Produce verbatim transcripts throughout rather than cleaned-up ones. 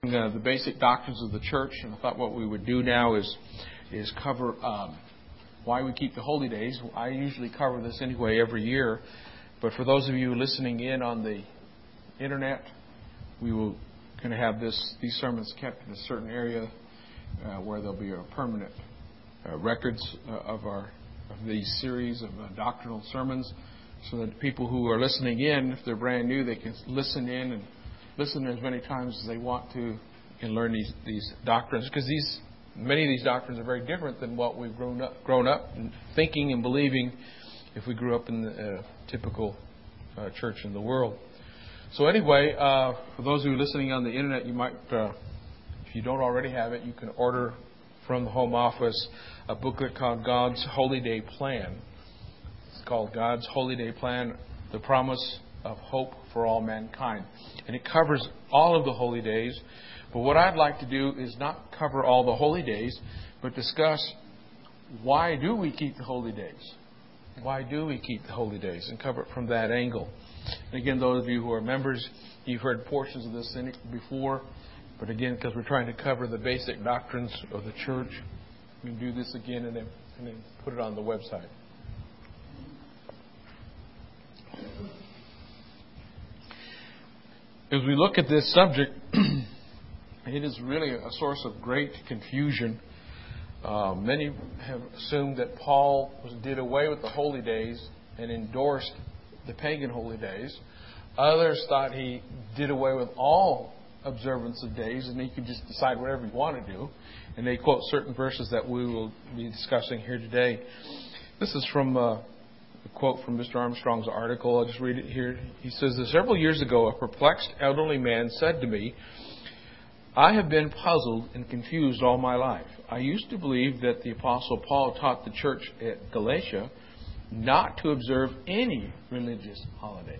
Uh, the basic doctrines of the church, and I thought what we would do now is is cover um, why we keep the holy days. I usually cover this anyway every year, but for those of you listening in on the internet, we will going to have this these sermons kept in a certain area uh, where there'll be a permanent uh, records uh, of our of these series of uh, doctrinal sermons, so that people who are listening in, if they're brand new, they can listen in and listen as many times as they want to and learn these, these doctrines, because these many of these doctrines are very different than what we've grown up grown up thinking and believing if we grew up in the uh, typical uh, church in the world. So anyway, uh, for those of you listening on the internet, you might, uh, if you don't already have it, you can order from the home office a booklet called God's Holy Day Plan. It's called God's Holy Day Plan, The Promise of Hope for All Mankind. And it covers all of the holy days. But what I'd like to do is not cover all the holy days, but discuss why do we keep the holy days? Why do we keep the holy days? And cover it from that angle. And again, those of you who are members, you've heard portions of this before. But again, because we're trying to cover the basic doctrines of the church, we can do this again and then, and then put it on the website. As we look at this subject, it is really a source of great confusion. Uh, many have assumed that Paul was, did away with the holy days and endorsed the pagan holy days. Others thought he did away with all observance of days and he could just decide whatever he wanted to do. And they quote certain verses that we will be discussing here today. This is from Uh, quote from Mister Armstrong's article. I'll just read it here. He says, several years ago, a perplexed elderly man said to me, I have been puzzled and confused all my life. I used to believe that the Apostle Paul taught the church at Galatia not to observe any religious holidays.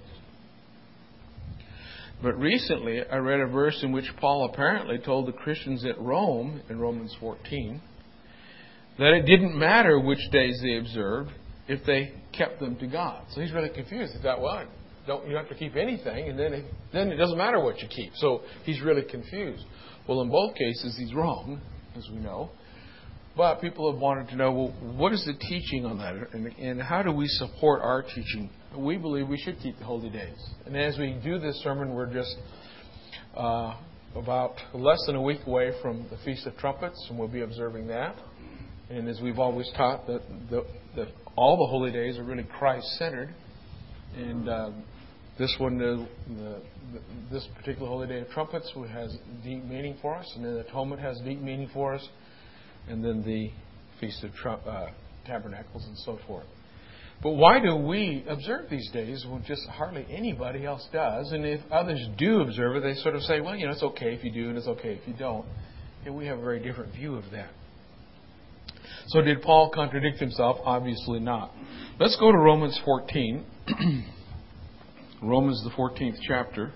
But recently, I read a verse in which Paul apparently told the Christians at Rome, in Romans fourteen, that it didn't matter which days they observed if they kept them to God. So he's really confused. He thought, well, don't you have to keep anything, and then it, then it doesn't matter what you keep. So he's really confused. Well, in both cases, he's wrong, as we know. But people have wanted to know, well, what is the teaching on that, and, and how do we support our teaching? We believe we should keep the holy days. And as we do this sermon, we're just uh, about less than a week away from the Feast of Trumpets, and we'll be observing that. And as we've always taught, that, that, that all the holy days are really Christ-centered. And uh, this one, the, the, this particular holy day of trumpets has deep meaning for us. And then Atonement has deep meaning for us. And then the Feast of Trump, uh, Tabernacles and so forth. But why do we observe these days when just hardly anybody else does? And if others do observe it, they sort of say, well, you know, it's okay if you do and it's okay if you don't. And we have a very different view of that. So did Paul contradict himself? Obviously not. Let's go to Romans fourteen. Romans, the fourteenth chapter.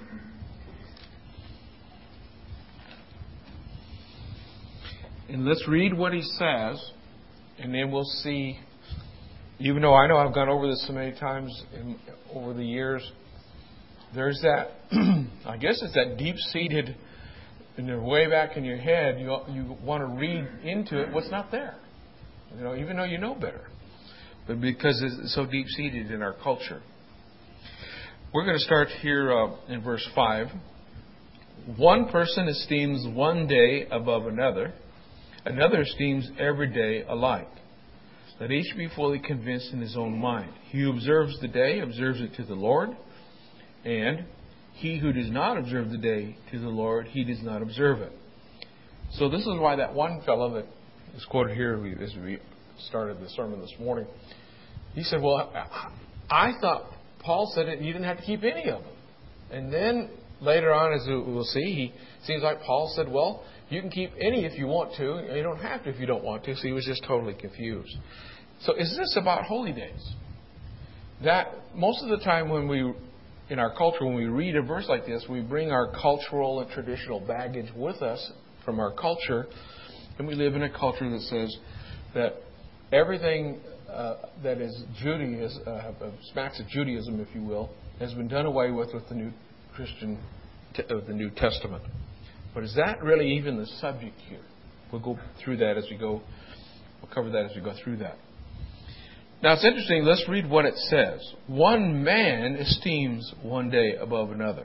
And let's read what he says, and then we'll see. Even though I know I've gone over this so many times in, over the years, there's that, I guess it's that deep-seated, in the way back in your head, you, you want to read into it what's not there. You know, even though you know better. But because it's so deep-seated in our culture. We're going to start here uh, in verse five. One person esteems one day above another. Another esteems every day alike. Let each be fully convinced in his own mind. He who observes the day observes it to the Lord. And he who does not observe the day to the Lord, he does not observe it. So this is why that one fellow that is quoted here as we started the sermon this morning, he said, well, I thought Paul said it, you didn't have to keep any of them. And then later on, as we'll see, he seems like Paul said, well, you can keep any if you want to. You don't have to if you don't want to. So he was just totally confused. So is this about holy days? That most of the time when we, in our culture, when we read a verse like this, we bring our cultural and traditional baggage with us from our culture. And we live in a culture that says that everything uh, that is Judaism, uh, smacks of Judaism, if you will, has been done away with with the New Christian, te- uh, the New Testament. But is that really even the subject here? We'll go through that as we go. We'll cover that as we go through that. Now it's interesting. Let's read what it says. One man esteems one day above another.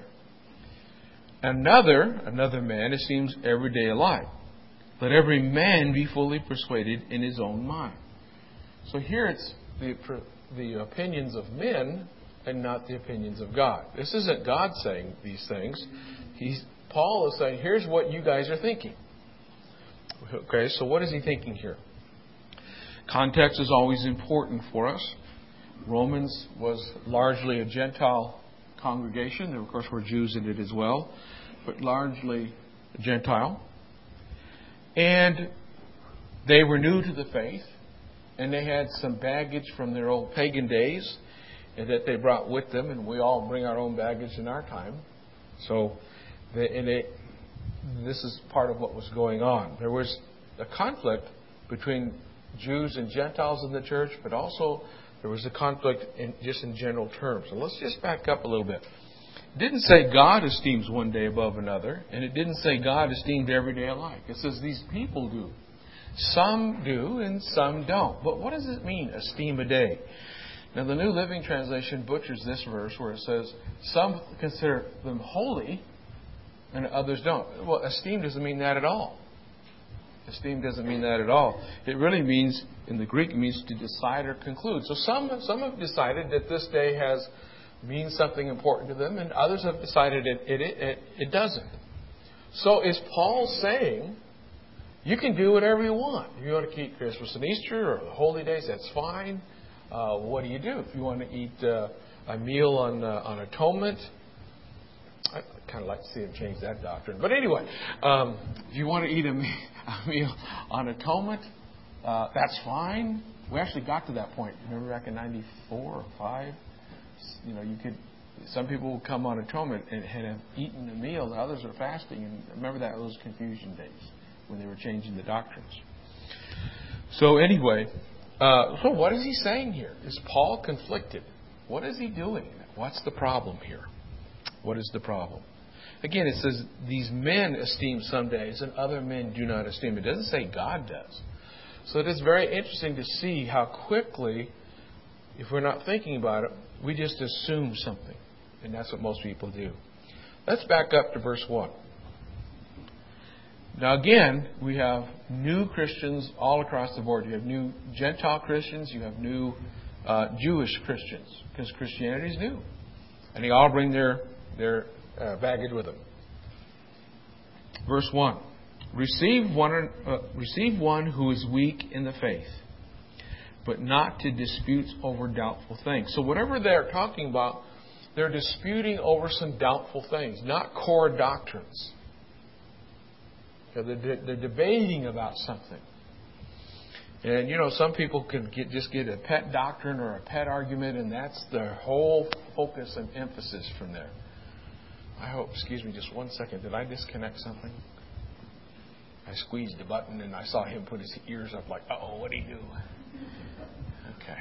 Another, another man esteems every day alike. Let every man be fully persuaded in his own mind. So here it's the, the opinions of men and not the opinions of God. This isn't God saying these things. He's, Paul is saying, here's what you guys are thinking. Okay, so what is he thinking here? Context is always important for us. Romans was largely a Gentile congregation. There, of course, were Jews in it as well, but largely Gentile. And they were new to the faith, and they had some baggage from their old pagan days that they brought with them, and we all bring our own baggage in our time. So, they, and they, this is part of what was going on. There was a conflict between Jews and Gentiles in the church, but also there was a conflict in, just in general terms. So let's just back up a little bit. It didn't say God esteems one day above another, and it didn't say God esteemed every day alike. It says these people do. Some do and some don't. But what does it mean, esteem a day? Now the New Living Translation butchers this verse where it says some consider them holy and others don't. Well, esteem doesn't mean that at all. Esteem doesn't mean that at all. It really means, in the Greek, it means to decide or conclude. So some, some have decided that this day has means something important to them, and others have decided it, it, it, it doesn't. So is Paul saying, you can do whatever you want. If you want to keep Christmas and Easter or the holy days, that's fine. Uh, what do you do? If you want to eat uh, a meal on uh, on atonement, I kind of like to see him change that doctrine. But anyway, um, if you want to eat a, me- a meal on atonement, uh, that's fine. We actually got to that point. Remember back in ninety-four or five? You know, you could. Some people would come on atonement and have eaten a meal, and others are fasting. And remember that those confusion days when they were changing the doctrines. So anyway, uh, so what is he saying here? Is Paul conflicted? What is he doing? What's the problem here? What is the problem? Again, it says these men esteem some days and other men do not esteem. It doesn't say God does. So it is very interesting to see how quickly, if we're not thinking about it, we just assume something. And that's what most people do. Let's back up to verse one. Now again, we have new Christians all across the board. You have new Gentile Christians. You have new uh, Jewish Christians. Because Christianity is new. And they all bring their, their uh, baggage with them. Verse one. Receive one, uh, receive one who is weak in the faith, but not to disputes over doubtful things. So whatever they're talking about, they're disputing over some doubtful things, not core doctrines. They're, they're debating about something. And, you know, some people can get, just get a pet doctrine or a pet argument, and that's their whole focus and emphasis from there. I hope, excuse me, just one second. Did I disconnect something? I squeezed the button, and I saw him put his ears up like, uh-oh, what'd he do? Okay.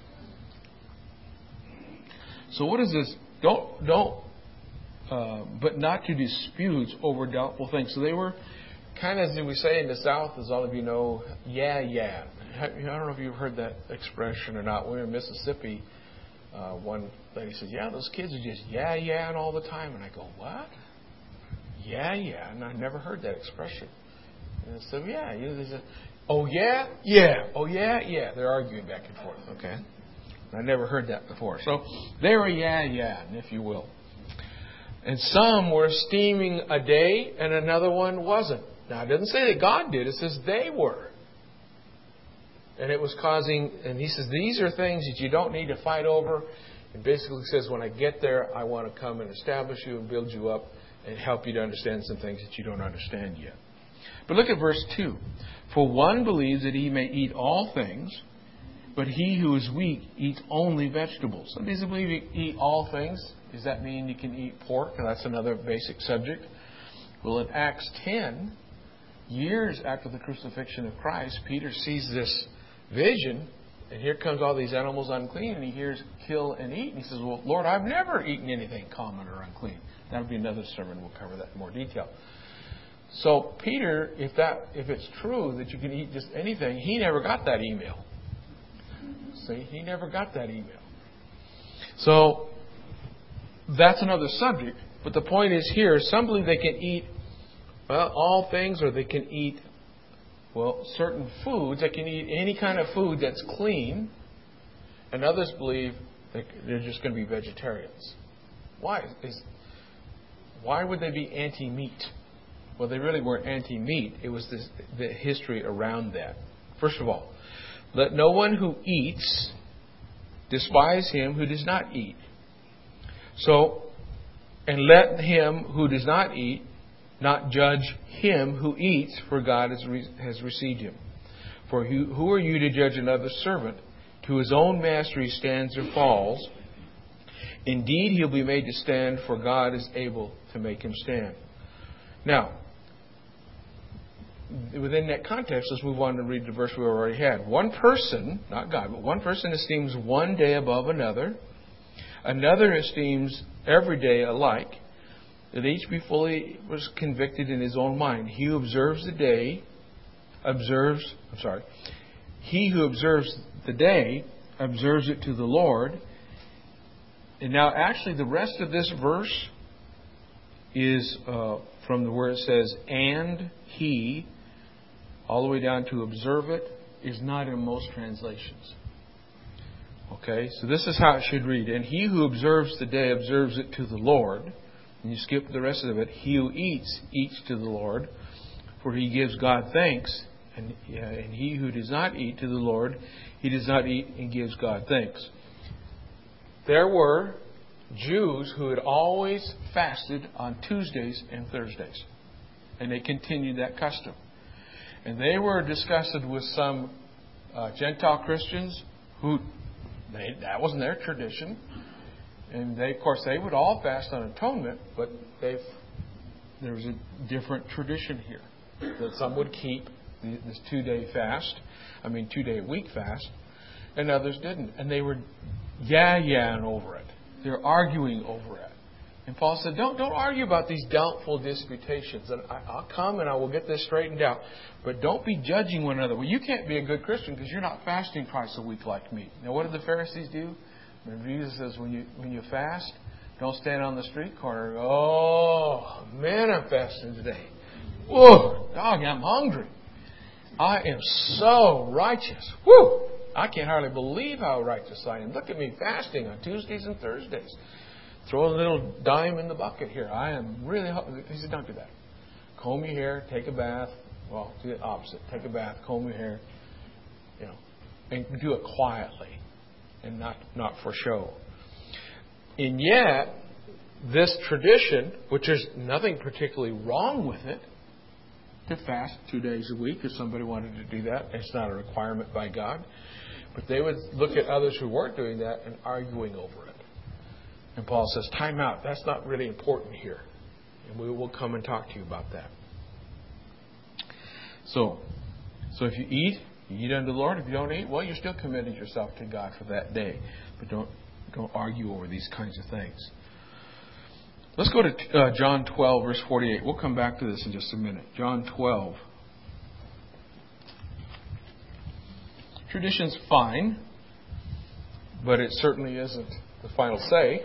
So what is this? Don't, don't, uh, but not to disputes over doubtful things. So they were kind of, as we say in the South, as all of you know, yeah, yeah. I don't know if you've heard that expression or not. We were in Mississippi. Uh, one lady says, yeah, those kids are just yeah, yeah, all the time. And I go, what? Yeah, yeah. And I never heard that expression. And I said, yeah. You know, oh, yeah? Yeah. Oh, yeah? Yeah. They're arguing back and forth. Okay. I never heard that before. So they were yeah, yeah, if you will. And some were esteeming a day and another one wasn't. Now, it doesn't say that God did. It says they were. And it was causing, and he says, these are things that you don't need to fight over. And basically says, when I get there, I want to come and establish you and build you up and help you to understand some things that you don't understand yet. But look at verse two. For one believes that he may eat all things, but he who is weak eats only vegetables. Some people believe you eat all things. Does that mean you can eat pork? And that's another basic subject. Well, in Acts ten, years after the crucifixion of Christ, Peter sees this vision, and here comes all these animals unclean, and he hears kill and eat. And he says, well, Lord, I've never eaten anything common or unclean. That'll be another sermon. We'll cover that in more detail. So Peter, if that if it's true that you can eat just anything, he never got that email. See, he never got that email. So that's another subject. But the point is here, some believe they can eat, well, all things, or they can eat, well, certain foods. They can eat any kind of food that's clean. And others believe that they're just going to be vegetarians. Why? Is, why would they be anti-meat? Well, they really weren't anti-meat. It was this, the history around that. First of all, let no one who eats despise him who does not eat. So, and let him who does not eat not judge him who eats, for God has, re- has received him. For who, who are you to judge another servant? To his own master he stands or falls. Indeed, he'll be made to stand, for God is able to make him stand. Now, within that context, let's move on to read the verse we already had. One person, not God, but one person esteems one day above another. Another esteems every day alike. That each be fully was convicted in his own mind. He who observes the day, observes, I'm sorry, he who observes the day, observes it to the Lord. And now actually the rest of this verse is uh, from the where it says, and he, all the way down to observe it, is not in most translations. Okay, so this is how it should read. And he who observes the day observes it to the Lord. And you skip the rest of it. He who eats, eats to the Lord, for he gives God thanks. And, uh, and he who does not eat to the Lord, he does not eat and gives God thanks. There were Jews who had always fasted on Tuesdays and Thursdays. And they continued that custom. And they were disgusted with some uh, Gentile Christians who, they, that wasn't their tradition. And they, of course, they would all fast on atonement, but they've, there was a different tradition here. That some would keep this two-day fast, I mean two-day-a-week fast, and others didn't. And they were yeah-yahing over it. They were arguing over it. And Paul said, don't, don't argue about these doubtful disputations. And I, I'll come and I will get this straightened out. But don't be judging one another. Well, you can't be a good Christian because you're not fasting twice a week like me. Now, what did the Pharisees do? And Jesus says, when you when you fast, don't stand on the street corner and go, oh, man, I'm fasting today. Whoa, dog, I'm hungry. I am so righteous. Whew, I can't hardly believe how righteous I am. Look at me fasting on Tuesdays and Thursdays. Throw a little dime in the bucket here. I am really... He said, don't do that. Comb your hair, take a bath. Well, do the opposite. Take a bath, comb your hair. You know, and do it quietly and not, not for show. And yet, this tradition, which there's nothing particularly wrong with it, to fast two days a week if somebody wanted to do that. It's not a requirement by God. But they would look at others who weren't doing that and arguing over it. And Paul says, time out. That's not really important here. And we will come and talk to you about that. So, so if you eat, you eat unto the Lord. If you don't eat, well, you're still committed yourself to God for that day. But don't, don't argue over these kinds of things. Let's go to uh, John twelve, verse forty-eight. We'll come back to this in just a minute. John twelve. Tradition's fine, but it certainly isn't the final say.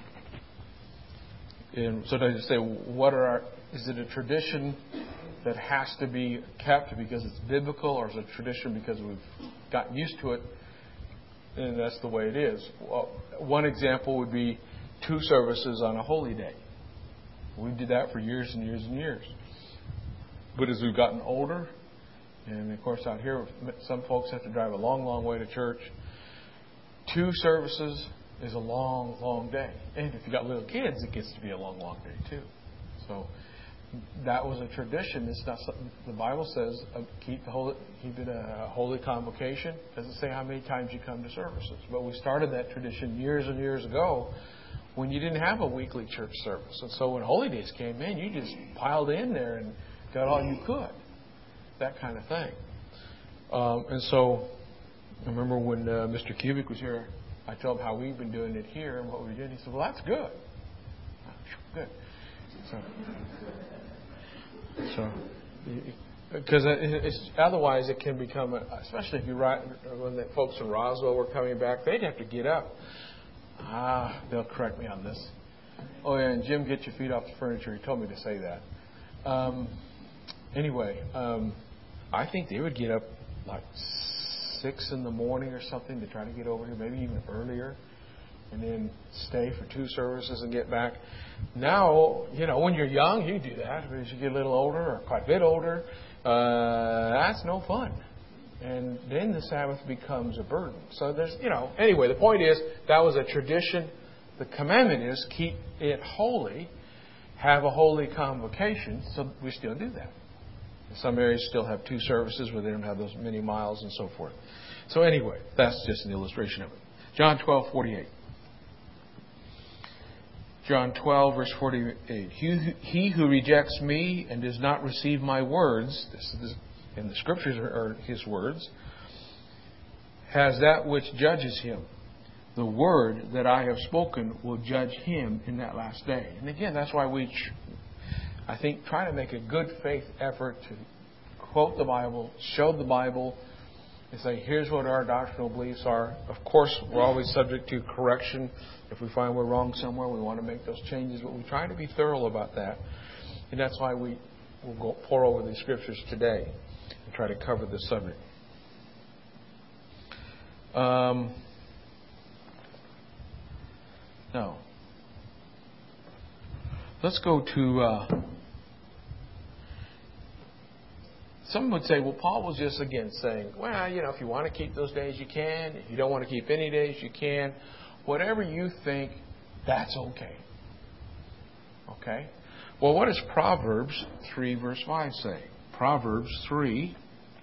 And sometimes you say, what are our, is it a tradition that has to be kept because it's biblical, or is it a tradition because we've gotten used to it and that's the way it is? Well, one example would be two services on a holy day. We did that for years and years and years. But as we've gotten older, and of course out here, some folks have to drive a long, long way to church. Two services is a long, long day. And if you've got little kids, it gets to be a long, long day too. So that was a tradition. It's not something the Bible says. Uh, keep the holy, keep it a holy convocation. It doesn't say how many times you come to services. But we started that tradition years and years ago when you didn't have a weekly church service. And so when holy days came in, you just piled in there and got all you could. That kind of thing. Um, and so I remember when uh, Mister Kubik was here, I told him how we've been doing it here and what we did. He said, well, that's good. Good. So, So, because it's, otherwise it can become, a, especially if you write, when the folks in Roswell were coming back, they'd have to get up. Ah, they'll correct me on this. Oh, yeah, and Jim, get your feet off the furniture. He told me to say that. Um, anyway, um, I think they would get up like six in the morning or something to try to get over here, maybe even earlier, and then stay for two services and get back. Now, you know, when you're young, you do that. But as you get a little older, or quite a bit older, uh, that's no fun. And then the Sabbath becomes a burden. So there's, you know, anyway, the point is, that was a tradition. The commandment is keep it holy, have a holy convocation, so we still do that. Some areas still have two services where they don't have those many miles and so forth. So anyway, that's just an illustration of it. John twelve forty-eight. John twelve, verse forty-eight. He, he who rejects me and does not receive my words, this is, and the scriptures are, are his words, has that which judges him. The word that I have spoken will judge him in that last day. And again, that's why we, I think, try to make a good faith effort to quote the Bible, show the Bible, and say, here's what our doctrinal beliefs are. Of course, we're always subject to correction. If we find we're wrong somewhere, we want to make those changes. But we try to be thorough about that. And that's why we will go pour over these scriptures today and try to cover the subject. Um, no. Let's go to... Uh, some would say, well, Paul was just, again, saying, well, you know, if you want to keep those days, you can. If you don't want to keep any days, you can. Whatever you think, that's okay. Okay? Well, what does Proverbs three, verse five say? Proverbs three.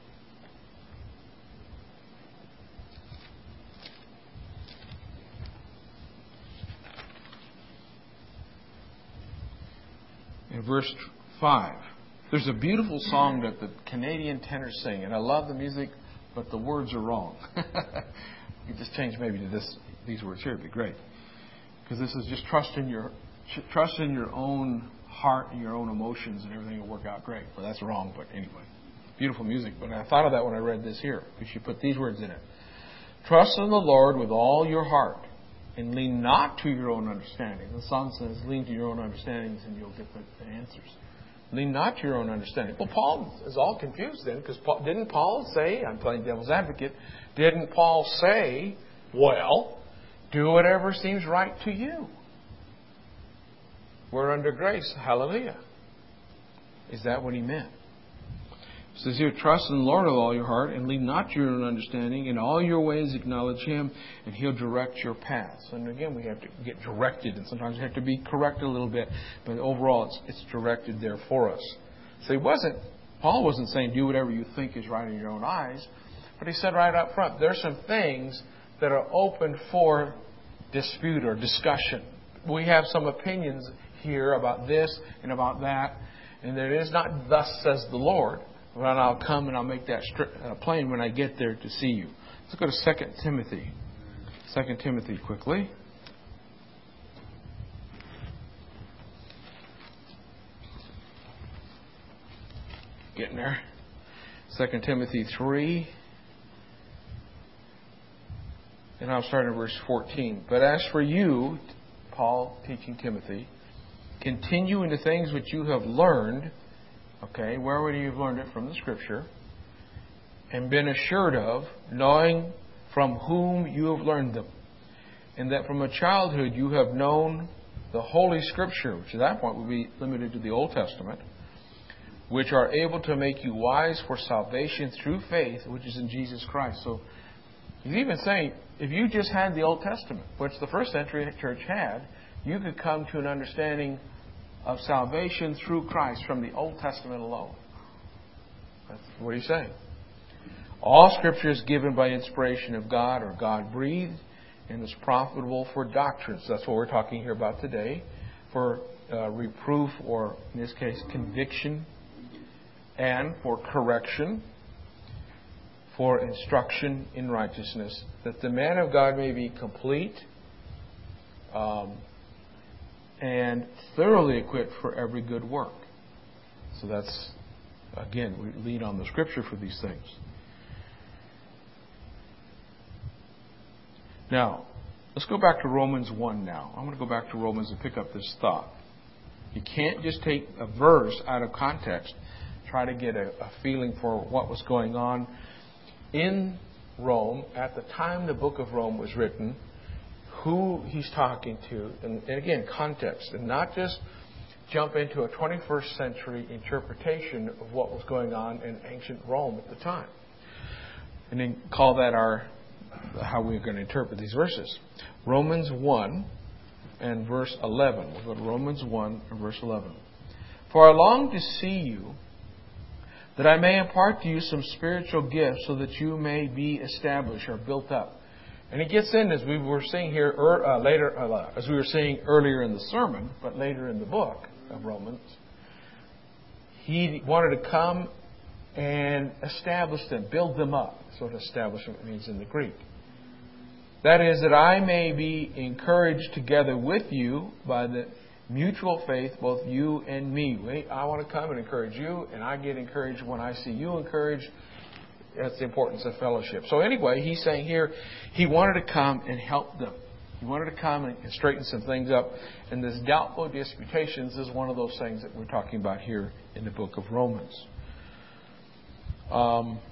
In verse five. There's a beautiful song that the Canadian tenors sing, and I love the music, but the words are wrong. You just change maybe to this these words here, it'd be great. Because this is just trust in your trust in your own heart and your own emotions, and everything will work out great. Well, that's wrong, but anyway, beautiful music. But I thought of that when I read this here, because you put these words in it: trust in the Lord with all your heart, and lean not to your own understanding. The song says, "Lean to your own understandings, and you'll get the, the answers." Lean not to your own understanding. Well, Paul is all confused then, because Paul, didn't Paul say, I'm playing devil's advocate, didn't Paul say, well, do whatever seems right to you? We're under grace. Hallelujah. Is that what he meant? It says here, trust in the Lord with all your heart and lean not to your own understanding. In all your ways acknowledge Him, and He'll direct your paths. And again, we have to get directed, and sometimes we have to be corrected a little bit. But overall, it's, it's directed there for us. So he wasn't, Paul wasn't saying do whatever you think is right in your own eyes. But he said right up front, there's some things that are open for dispute or discussion. We have some opinions here about this and about that. And there is not thus says the Lord. But I'll come and I'll make that uh, plain when I get there to see you. Let's go to Second Timothy. Second Timothy quickly. Getting there. Second Timothy three. And I'll start in verse fourteen. But as for you, Paul teaching Timothy, continue in the things which you have learned. Okay, where would you have learned it? From the Scripture. And been assured of, knowing from whom you have learned them. And that from a childhood you have known the Holy Scripture, which at that point would be limited to the Old Testament, which are able to make you wise for salvation through faith, which is in Jesus Christ. So he's even saying, if you just had the Old Testament, which the first century church had, you could come to an understanding of salvation through Christ from the Old Testament alone. That's what he's saying. All Scripture is given by inspiration of God or God-breathed and is profitable for doctrines. That's what we're talking here about today. For uh, reproof, or in this case, conviction, and for correction, for instruction in righteousness, that the man of God may be complete, um, and thoroughly equipped for every good work. So that's, again, we lean on the Scripture for these things. Now, let's go back to Romans one now. I'm going to go back to Romans and pick up this thought. You can't just take a verse out of context, try to get a, a feeling for what was going on in Rome at the time the book of Rome was written, who he's talking to, and, and again, context, and not just jump into a twenty-first century interpretation of what was going on in ancient Rome at the time. And then call that our how we're going to interpret these verses. Romans one and verse eleven. We'll go to Romans one and verse eleven. For I long to see you, that I may impart to you some spiritual gifts, so that you may be established or built up. And he gets in, as we were seeing here uh, later, uh, as we were seeing earlier in the sermon, but later in the book of Romans, he wanted to come and establish them, build them up. That's what establishment means in the Greek. That is, that I may be encouraged together with you by the mutual faith, both you and me. I want to come and encourage you, and I get encouraged when I see you encouraged. That's the importance of fellowship. So anyway, he's saying here, he wanted to come and help them. He wanted to come and straighten some things up. And this doubtful disputations is one of those things that we're talking about here in the book of Romans. Um,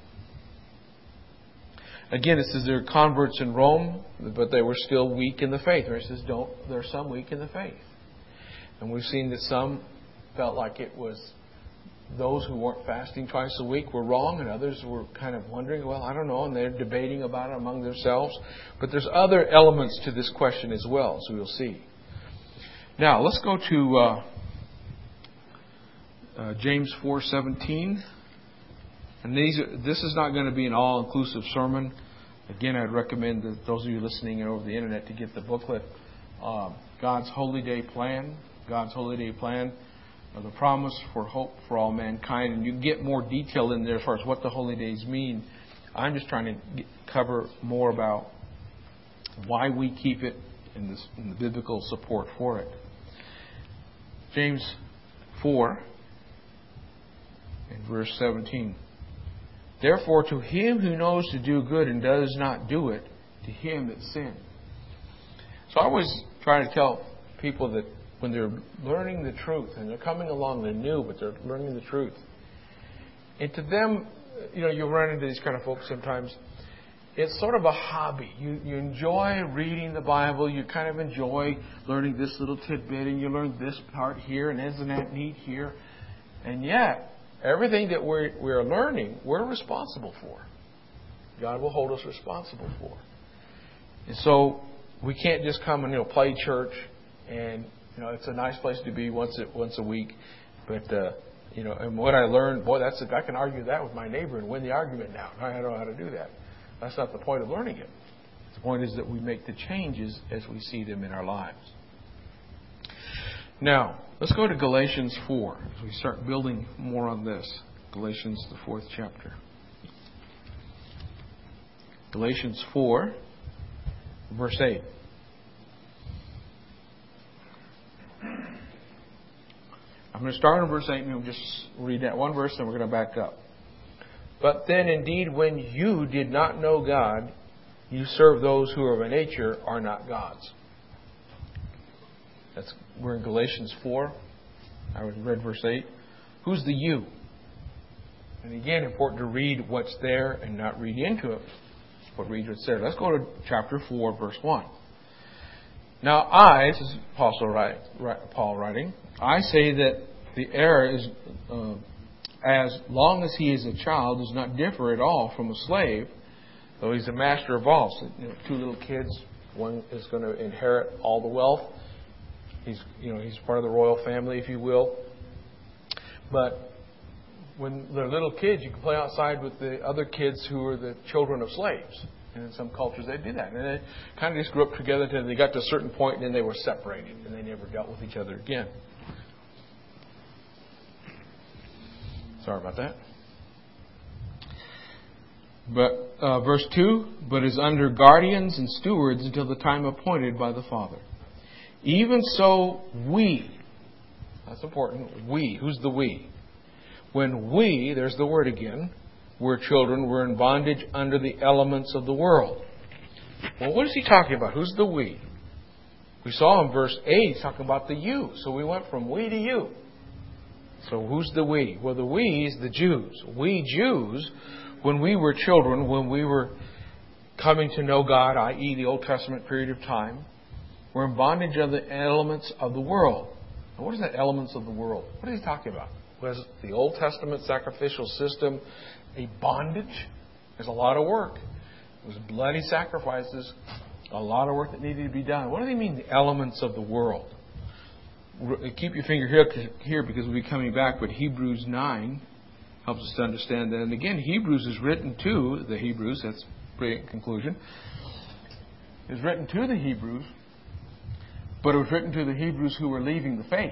again, it says there are converts in Rome, but they were still weak in the faith. Or it says don't, there are some weak in the faith. And we've seen that some felt like it was those who weren't fasting twice a week were wrong, and others were kind of wondering, well, I don't know, and they're debating about it among themselves. But there's other elements to this question as well, as we'll see. Now, let's go to uh, uh, James four seventeen. And these are, this is not going to be an all-inclusive sermon. Again, I'd recommend that those of you listening over the internet to get the booklet, uh, God's Holy Day Plan. God's Holy Day Plan. The promise for hope for all mankind, and you get more detail in there as far as what the holy days mean. I'm just trying to get, cover more about why we keep it and, this, and the biblical support for it. James four and verse seventeen. Therefore, to him who knows to do good and does not do it, to him that sinned. So I always try to tell people that when they're learning the truth, and they're coming along, they're new, but they're learning the truth. And to them, you know, you run into these kind of folks sometimes. It's sort of a hobby. You you enjoy reading the Bible. You kind of enjoy learning this little tidbit, and you learn this part here, and isn't that neat here? And yet, everything that we're, we're learning, we're responsible for. God will hold us responsible for. And so, we can't just come and, you know, play church and, you know, it's a nice place to be once a, once a week, but uh, you know, and what I learned, boy, that's I can argue that with my neighbor and win the argument now. I don't know how to do that. That's not the point of learning it. The point is that we make the changes as we see them in our lives. Now, let's go to Galatians four as we start building more on this. Galatians, the fourth chapter. Galatians four, verse eight. I'm going to start in verse eight and we'll just read that one verse and we're going to back up. But then indeed when you did not know God, you serve those who are of nature are not gods. That's, we're in Galatians four. I read verse eight. Who's the you? And again, important to read what's there and not read into it, but read what's there. Let's go to chapter four, verse one. Now I, this is Apostle write, Paul writing, I say that the heir is, uh, as long as he is a child, does not differ at all from a slave, though he's a master of all. So, you know, two little kids, one is going to inherit all the wealth. He's, you know, he's part of the royal family, if you will. But when they're little kids, you can play outside with the other kids who are the children of slaves. And in some cultures, they do that. And they kind of just grew up together until they got to a certain point, and then they were separated, and they never dealt with each other again. Sorry about that. But uh, verse two, but is under guardians and stewards until the time appointed by the Father. Even so we, that's important, we, who's the we? when we, there's the word again, were children, were in bondage under the elements of the world. Well, what is he talking about? Who's the we? We saw in verse eight, he's talking about the you. So we went from we to you. So who's the we? Well, the we is the Jews. We Jews, when we were children, when we were coming to know God, that is the Old Testament period of time, were in bondage of the elements of the world. Now, what is that elements of the world? What is he talking about? Was the Old Testament sacrificial system a bondage? There's a lot of work. It was bloody sacrifices, a lot of work that needed to be done. What do they mean, the elements of the world? Keep your finger here, here because we'll be coming back, but Hebrews nine helps us to understand that. And again, Hebrews is written to the Hebrews, that's a brilliant conclusion, is written to the Hebrews, but it was written to the Hebrews who were leaving the faith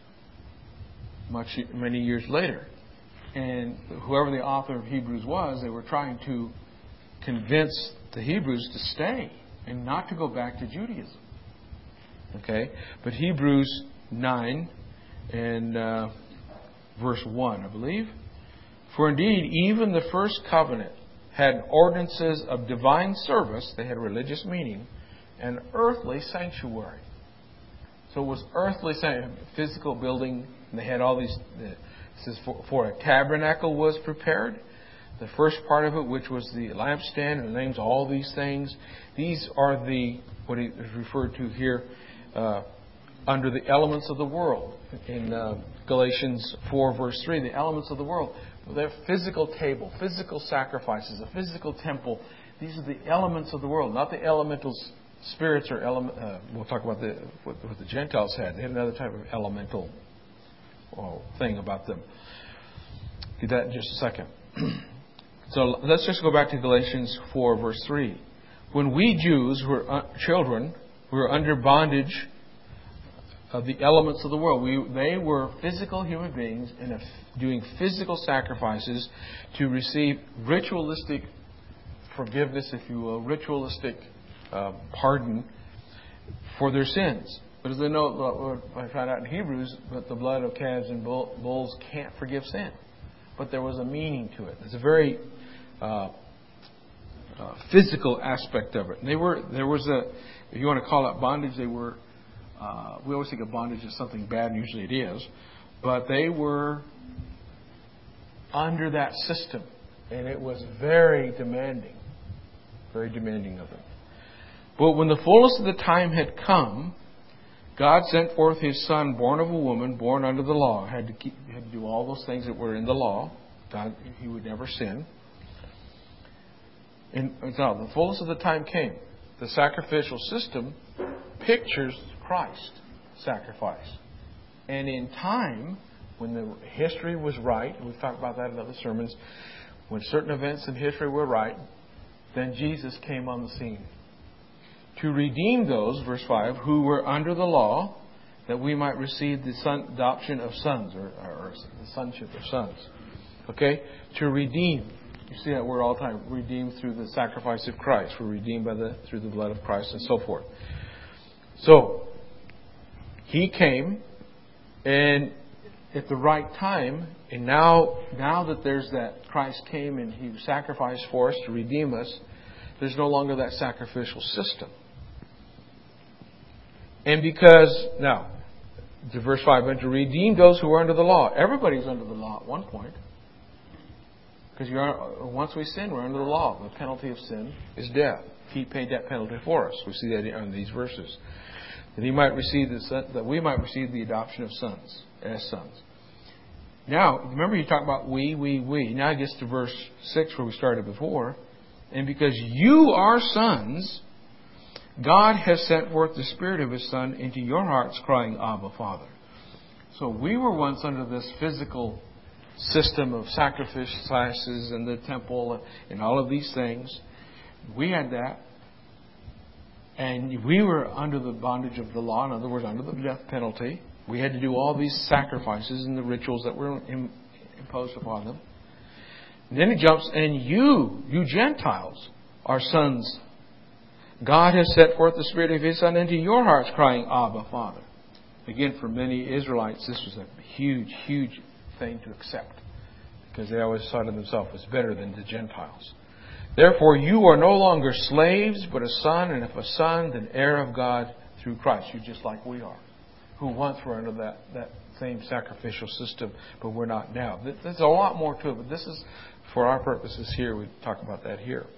much many years later. And whoever the author of Hebrews was, they were trying to convince the Hebrews to stay and not to go back to Judaism. Okay? But Hebrews nine and uh, verse one, I believe. For indeed, even the first covenant had ordinances of divine service, they had religious meaning, and earthly sanctuary. So it was earthly sanctuary, physical building, and they had all these. It says, for, for a tabernacle was prepared. The first part of it, which was the lampstand, and it names all these things. These are the, what is referred to here, uh, under the elements of the world. In uh, Galatians four, verse three, the elements of the world. Their physical table, physical sacrifices, a physical temple. These are the elements of the world, not the elemental spirits or element. Uh, we'll talk about the, what, what the Gentiles had. They had another type of elemental well, thing about them. Do that in just a second. So let's just go back to Galatians four, verse three. When we Jews were uh, children, we were under bondage of the elements of the world. We, they were physical human beings and uh, doing physical sacrifices to receive ritualistic forgiveness, if you will, ritualistic uh, pardon for their sins. But as they know, I found out in Hebrews, that the blood of calves and bulls can't forgive sin. But there was a meaning to it. There's a very uh, uh, physical aspect of it. And they were there was a, if you want to call it bondage, they were. Uh, we always think of bondage as something bad, and usually it is. But they were under that system, and it was very demanding, very demanding of them. But when the fullness of the time had come, God sent forth His Son, born of a woman, born under the law. Had to keep, had to do all those things that were in the law. God, He would never sin. And now, the fullness of the time came. The sacrificial system pictures Christ's sacrifice. And in time, when the history was right, and we've talked about that in other sermons, when certain events in history were right, then Jesus came on the scene to redeem those, verse five, who were under the law, that we might receive the son, adoption of sons, or, or the sonship of sons. Okay? To redeem. You see that word all the time. Redeemed through the sacrifice of Christ. We're redeemed by the through the blood of Christ and so forth. So, He came, and at the right time, and now, now that there's that Christ came and He sacrificed for us to redeem us, there's no longer that sacrificial system. And because, now, to verse five, and to redeem those who are under the law. Everybody's under the law at one point. Because you're, once we sin, we're under the law. The penalty of sin is death. He paid that penalty for us. We see that in these verses. That He might receive the son, that we might receive the adoption of sons, as sons. Now, remember you talked about we, we, we. Now it gets to verse six where we started before. And because you are sons, God has sent forth the Spirit of His Son into your hearts, crying, Abba, Father. So we were once under this physical system of sacrifices and the temple and all of these things. We had that. And we were under the bondage of the law, in other words, under the death penalty. We had to do all these sacrifices and the rituals that were imposed upon them. And then it jumps, and you, you Gentiles, are sons. God has set forth the Spirit of His Son into your hearts, crying, Abba, Father. Again, for many Israelites, this was a huge, huge thing to accept. because they always thought of themselves as better than the Gentiles. Therefore, you are no longer slaves, but a son, and if a son, then heir of God through Christ. You're just like we are, who once were under that, that same sacrificial system, but we're not now. There's a lot more to it, but this is, for our purposes here, we talk about that here.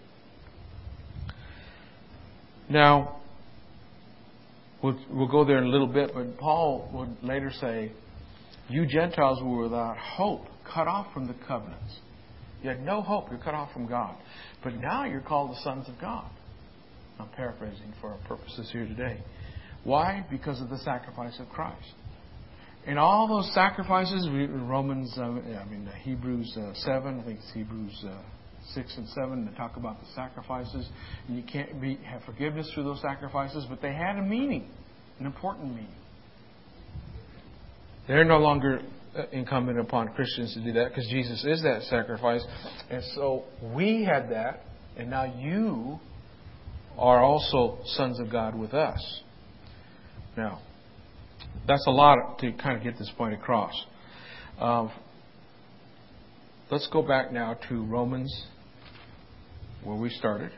Now, we'll, we'll go there in a little bit, but Paul would later say, you Gentiles were without hope, cut off from the covenants. You had no hope. You're cut off from God. But now you're called the sons of God. I'm paraphrasing for our purposes here today. Why? Because of the sacrifice of Christ. And all those sacrifices, Romans, uh, I mean Hebrews uh, seven, I think it's Hebrews uh, six and seven, they talk about the sacrifices. And you can't be, have forgiveness through those sacrifices, but they had a meaning, an important meaning. They're no longer incumbent upon Christians to do that because Jesus is that sacrifice. And so we had that, and now you are also sons of God with us. Now, that's a lot to kind of get this point across. Um, let's go back now to Romans, where we started.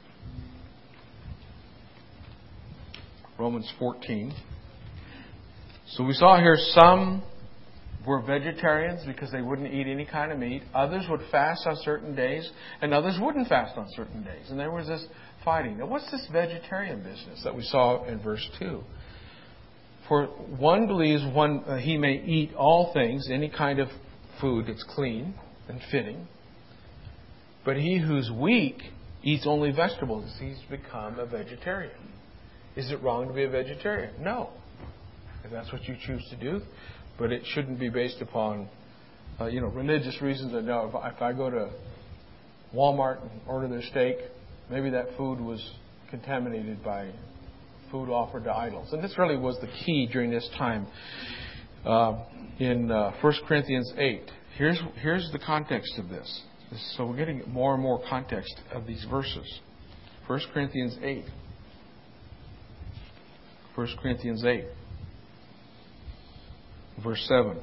Romans fourteen. So we saw here some were vegetarians because they wouldn't eat any kind of meat. Others would fast on certain days, and others wouldn't fast on certain days. And there was this fighting. Now, what's this vegetarian business that we saw in verse two? For one believes one uh, he may eat all things, any kind of food that's clean and fitting. But he who's weak eats only vegetables. He's become a vegetarian. Is it wrong to be a vegetarian? No. If that's what you choose to do. But it shouldn't be based upon, uh, you know, religious reasons. I know if I, if I go to Walmart and order their steak, maybe that food was contaminated by food offered to idols. And this really was the key during this time uh, in uh, First Corinthians eight. Here's, here's the context of this. So we're getting more and more context of these verses. First Corinthians eight. First Corinthians eight. Verse seven.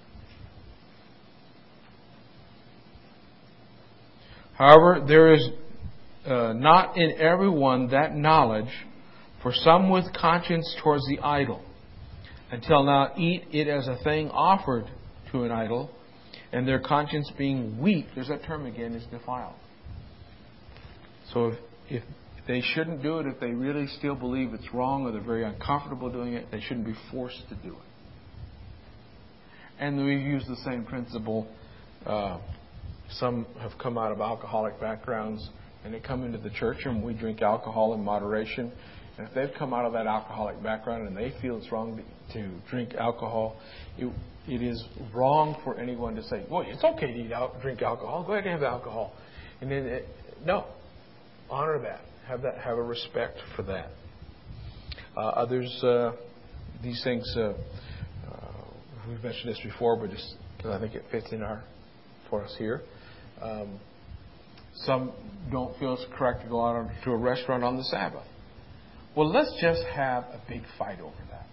However, there is uh, not in everyone that knowledge, for some with conscience towards the idol, until now eat it as a thing offered to an idol, and their conscience being weak, there's that term again, is defiled. So if, if they shouldn't do it, if they really still believe it's wrong or they're very uncomfortable doing it, they shouldn't be forced to do it. And we use the same principle. Uh, some have come out of alcoholic backgrounds and they come into the church and we drink alcohol in moderation. And if they've come out of that alcoholic background and they feel it's wrong to, to drink alcohol, it, it is wrong for anyone to say, well, it's okay to eat out, drink alcohol. Go ahead and have alcohol. And then, it, no, honor that. Have that. Have a respect for that. Uh, others, uh, these things. Uh, We've mentioned this before, but just because I think it fits in our for us here. Um, some don't feel it's correct to go out to a restaurant on the Sabbath. Well, let's just have a big fight over that.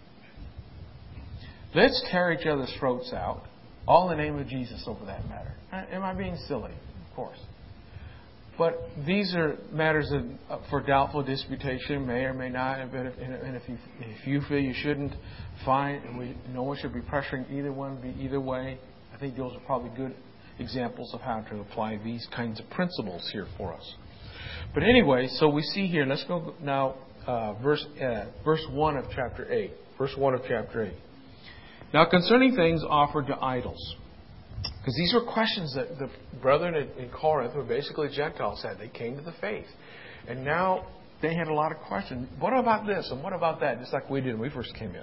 Let's tear each other's throats out, all in the name of Jesus over that matter. Am I being silly? Of course. But these are matters of, for doubtful disputation, may or may not. And if, and if you if you feel you shouldn't, fine. And we, no one should be pressuring either one be either way. I think those are probably good examples of how to apply these kinds of principles here for us. But anyway, so we see here. Let's go now, uh, verse uh, verse one of chapter eight. Verse one of chapter eight. Now concerning things offered to idols. Because these were questions that the brethren in Corinth, who were basically Gentiles, had. They came to the faith. And now they had a lot of questions. What about this and what about that? Just like we did when we first came in.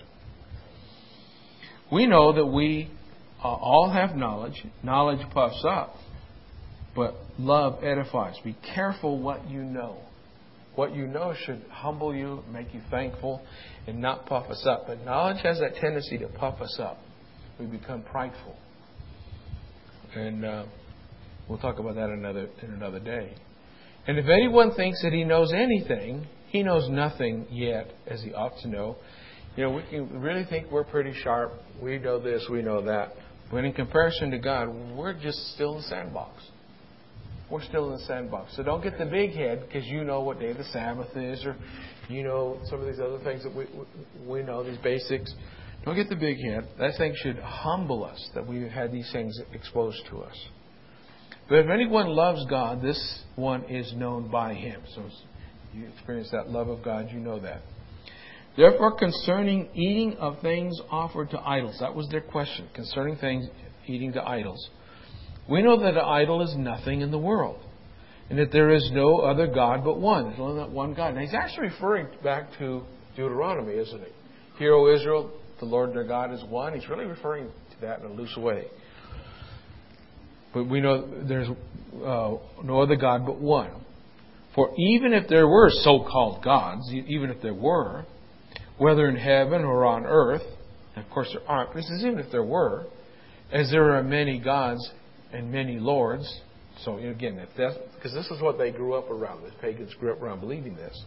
We know that we uh, all have knowledge. Knowledge puffs up. But love edifies. Be careful what you know. What you know should humble you, make you thankful, and not puff us up. But knowledge has that tendency to puff us up. We become prideful. And uh, we'll talk about that another in another day. And if anyone thinks that he knows anything, he knows nothing yet, as he ought to know. You know, we can really think we're pretty sharp. We know this, we know that. But in comparison to God, we're just still in the sandbox. We're still in the sandbox. So don't get the big head because you know what day the Sabbath is, or you know some of these other things that we we know, these basics. Don't get the big head. That thing should humble us that we've had these things exposed to us. But if anyone loves God, this one is known by Him. So you experience that love of God, you know that. Therefore, concerning eating of things offered to idols, that was their question, concerning things eating to idols. We know that an idol is nothing in the world, and that there is no other God but one. There's only that one God. Now, he's actually referring back to Deuteronomy, isn't he? Hear, O Israel, the Lord their God is one. He's really referring to that in a loose way. But we know there's uh, no other God but one. For even if there were so-called gods, even if there were, whether in heaven or on earth, and of course there aren't, but this is even if there were, as there are many gods and many lords. So again, if that's, because this is what they grew up around, the pagans grew up around believing this.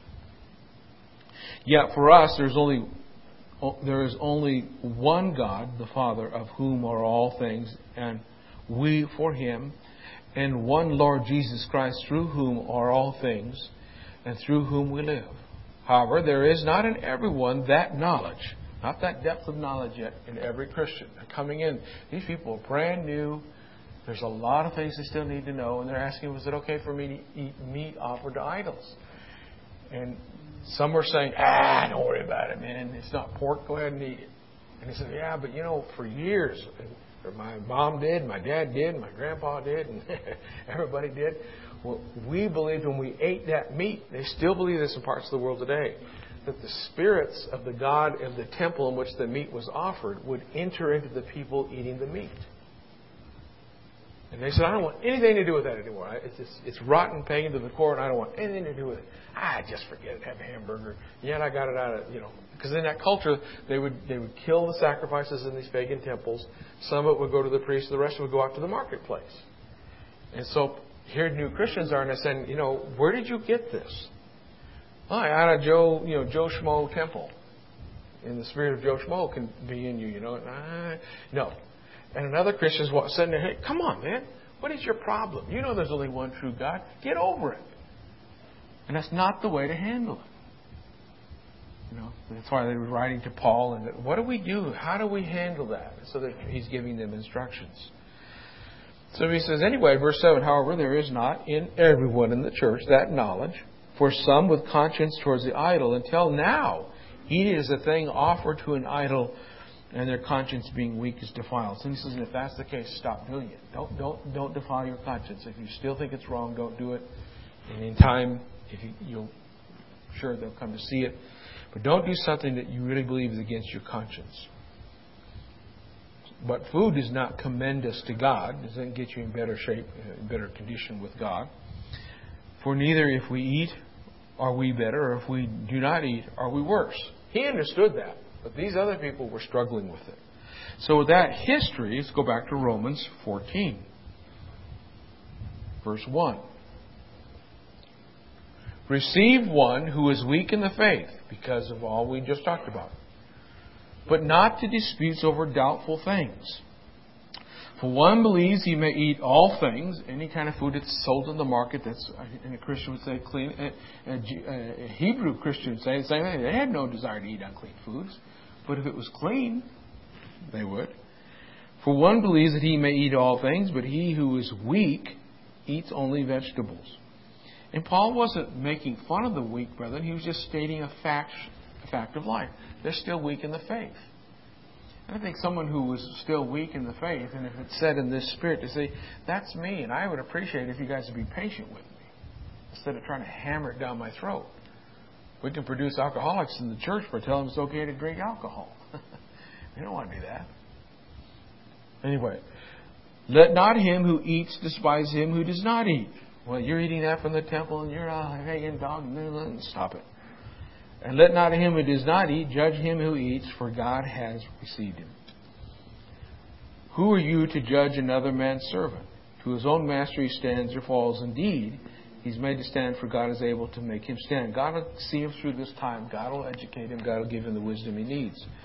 Yet for us, there's only there is only one God, the Father, of whom are all things, and we for Him, and one Lord Jesus Christ, through whom are all things, and through whom we live. However, there is not in everyone that knowledge, not that depth of knowledge yet in every Christian. They're coming in, these people are brand new. There's a lot of things they still need to know, and they're asking, was it okay for me to eat meat offered to idols? And some are saying, ah, don't worry about it, man. It's not pork. Go ahead and eat it. And he said, yeah, but you know, for years, my mom did, my dad did, my grandpa did, and everybody did. Well, we believed when we ate that meat, they still believe this in parts of the world today, that the spirits of the God of the temple in which the meat was offered would enter into the people eating the meat. And they said, I don't want anything to do with that anymore. It's just, it's rotten, pagan to the core, and I don't want anything to do with it. Ah, just forget it. Have a hamburger. Yet I got it out of, you know, because in that culture, they would they would kill the sacrifices in these pagan temples. Some of it would go to the priest, the rest would go out to the marketplace. And so here new Christians are, and they're saying, you know, where did you get this? Oh, out of Joe, you know, Joe Schmo temple. And the spirit of Joe Schmo can be in you, you know. Ah, no. And another Christian is sitting there, hey, come on, man. What is your problem? You know there's only one true God. Get over it. And that's not the way to handle it. You know, that's why they were writing to Paul. And what do we do? How do we handle that? So that he's giving them instructions. So he says, anyway, verse seven, however, there is not in everyone in the church that knowledge. For some with conscience towards the idol, until now, eating is a thing offered to an idol, and their conscience being weak is defiled. So he says, if that's the case, stop doing it. Don't don't don't defile your conscience. If you still think it's wrong, don't do it. And in time, if you, you'll sure they'll come to see it. But don't do something that you really believe is against your conscience. But food does not commend us to God. It doesn't get you in better shape, in better condition with God. For neither if we eat are we better, or if we do not eat are we worse. He understood that. But these other people were struggling with it. So with that history, let's go back to Romans fourteen. Verse one. Receive one who is weak in the faith, because of all we just talked about, but not to disputes over doubtful things. For one believes he may eat all things, any kind of food that's sold in the market that's, and a Christian would say, clean. A, a, a Hebrew Christian would say the same thing. They had no desire to eat unclean foods. But if it was clean, they would. For one believes that he may eat all things, but he who is weak eats only vegetables. And Paul wasn't making fun of the weak brethren. He was just stating a fact, a fact of life. They're still weak in the faith. And I think someone who was still weak in the faith, and if it's said in this spirit, to say, that's me, and I would appreciate it if you guys would be patient with me, instead of trying to hammer it down my throat. We can produce alcoholics in the church by telling them it's okay to drink alcohol. We don't want to do that. Anyway, let not him who eats despise him who does not eat. Well, you're eating that from the temple, and you're a pagan dog. Stop it. And let not him who does not eat judge him who eats, for God has received him. Who are you to judge another man's servant? To his own master he stands or falls. Indeed, he's made to stand, for God is able to make him stand. God will see him through this time. God will educate him. God will give him the wisdom he needs.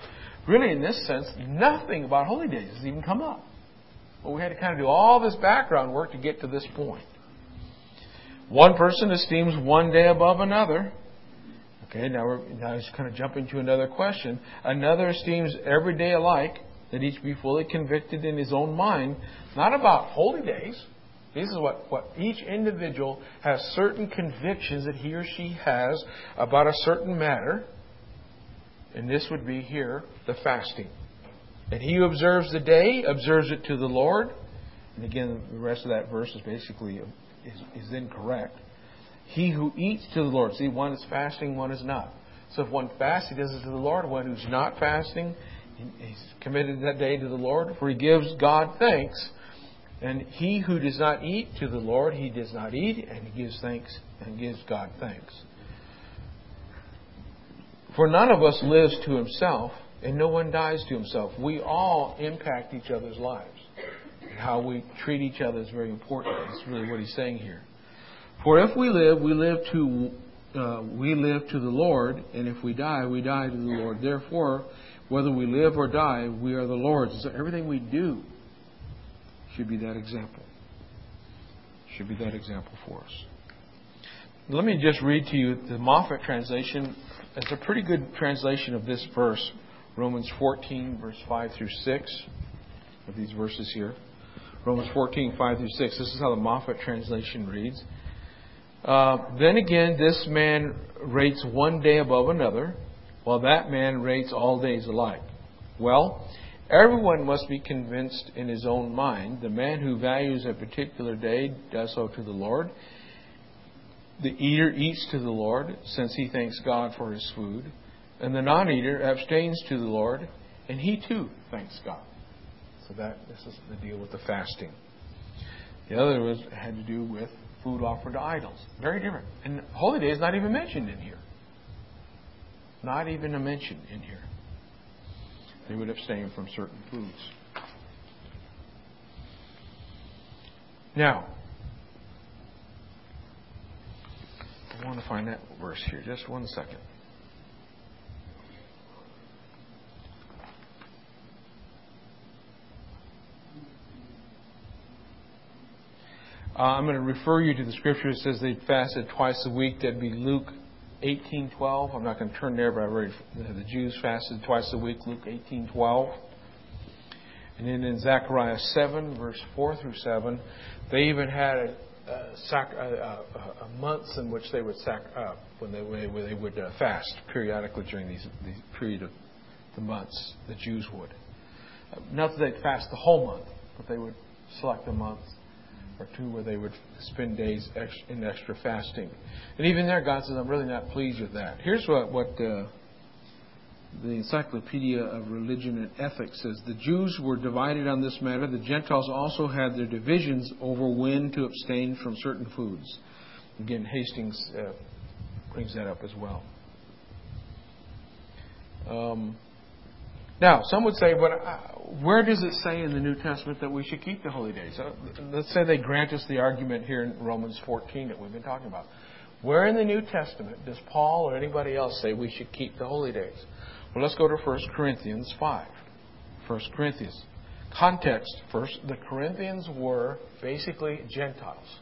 really, in this sense, nothing about holy days has even come up. But we had to kind of do all this background work to get to this point. One person esteems one day above another. Okay, now we're now he's kind of jumping to another question. Another esteems every day alike, that each be fully convicted in his own mind, not about holy days. This is what, what each individual has certain convictions that he or she has about a certain matter. And this would be here, the fasting. And he who observes the day, observes it to the Lord. And again, the rest of that verse is basically is, is incorrect. He who eats to the Lord. See, one is fasting, one is not. So if one fasts, he does it to the Lord. One who's not fasting, he's committed that day to the Lord, for he gives God thanks. And he who does not eat to the Lord, he does not eat, and he gives thanks and gives God thanks. For none of us lives to himself, and no one dies to himself. We all impact each other's lives. And how we treat each other is very important. That's really what he's saying here. For if we live, we live to uh, we live to the Lord, and if we die, we die to the Lord. Therefore, whether we live or die, we are the Lord's. So everything we do should be that example. Should be that example for us. Let me just read to you the Moffat translation. It's a pretty good translation of this verse, Romans fourteen, verse five through six, of these verses here. Romans fourteen, five through six. This is how the Moffat translation reads. Uh, then again, this man rates one day above another, while that man rates all days alike. Well, everyone must be convinced in his own mind. The man who values a particular day does so to the Lord. The eater eats to the Lord, since he thanks God for his food. And the non-eater abstains to the Lord, and he too thanks God. So that this is the deal with the fasting. The other was had to do with food offered to idols. Very different. And holy day is not even mentioned in here. Not even a mention in here. They would abstain from certain foods. Now, I want to find that verse here. Just one second. Uh, I'm going to refer you to the scripture that says they fasted twice a week. That'd be Luke eighteen twelve. I'm not going to turn there, but I read the Jews fasted twice a week. Luke eighteen twelve. And then in Zechariah seven, verse four through seven, they even had a, a, sac, a, a, a months in which they would sac, uh, when they when they would uh, fast periodically during these these period of the months. The Jews would. Uh, not that they'd fast the whole month, but they would select a month or two where they would spend days in extra fasting. And even there, God says, I'm really not pleased with that. Here's what, what uh, the Encyclopedia of Religion and Ethics says. The Jews were divided on this matter. The Gentiles also had their divisions over when to abstain from certain foods. Again, Hastings uh, brings that up as well. Um, now, some would say, but uh, where does it say in the New Testament that we should keep the holy days? Uh, let's say they grant us the argument here in Romans fourteen that we've been talking about. Where in the New Testament does Paul or anybody else say we should keep the holy days? Well, let's go to First Corinthians five. First Corinthians. Context first. The Corinthians were basically Gentiles.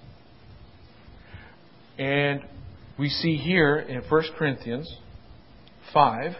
And we see here in First Corinthians five,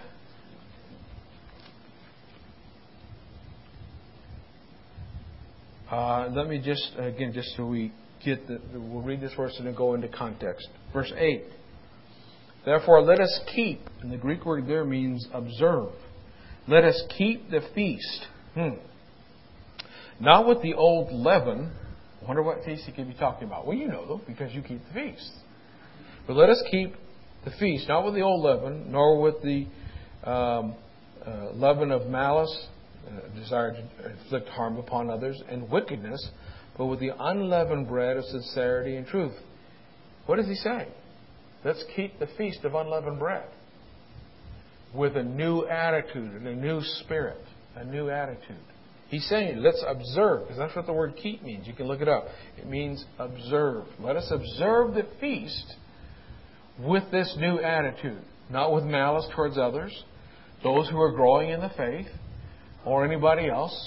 Uh, let me just, again, just so we get the, we'll read this verse and then go into context. Verse eight. Therefore, let us keep, and the Greek word there means observe. Let us keep the feast. Hmm. Not with the old leaven. I wonder what feast he could be talking about. Well, you know them, because you keep the feast. But let us keep the feast, not with the old leaven, nor with the um, uh, leaven of malice, Uh, desire to inflict harm upon others, and wickedness, but with the unleavened bread of sincerity and truth. What does he say? Let's keep the feast of unleavened bread with a new attitude and a new spirit, a new attitude. He's saying, let's observe, because that's what the word keep means. You can look it up. It means observe. Let us observe the feast with this new attitude, not with malice towards others, those who are growing in the faith, or anybody else.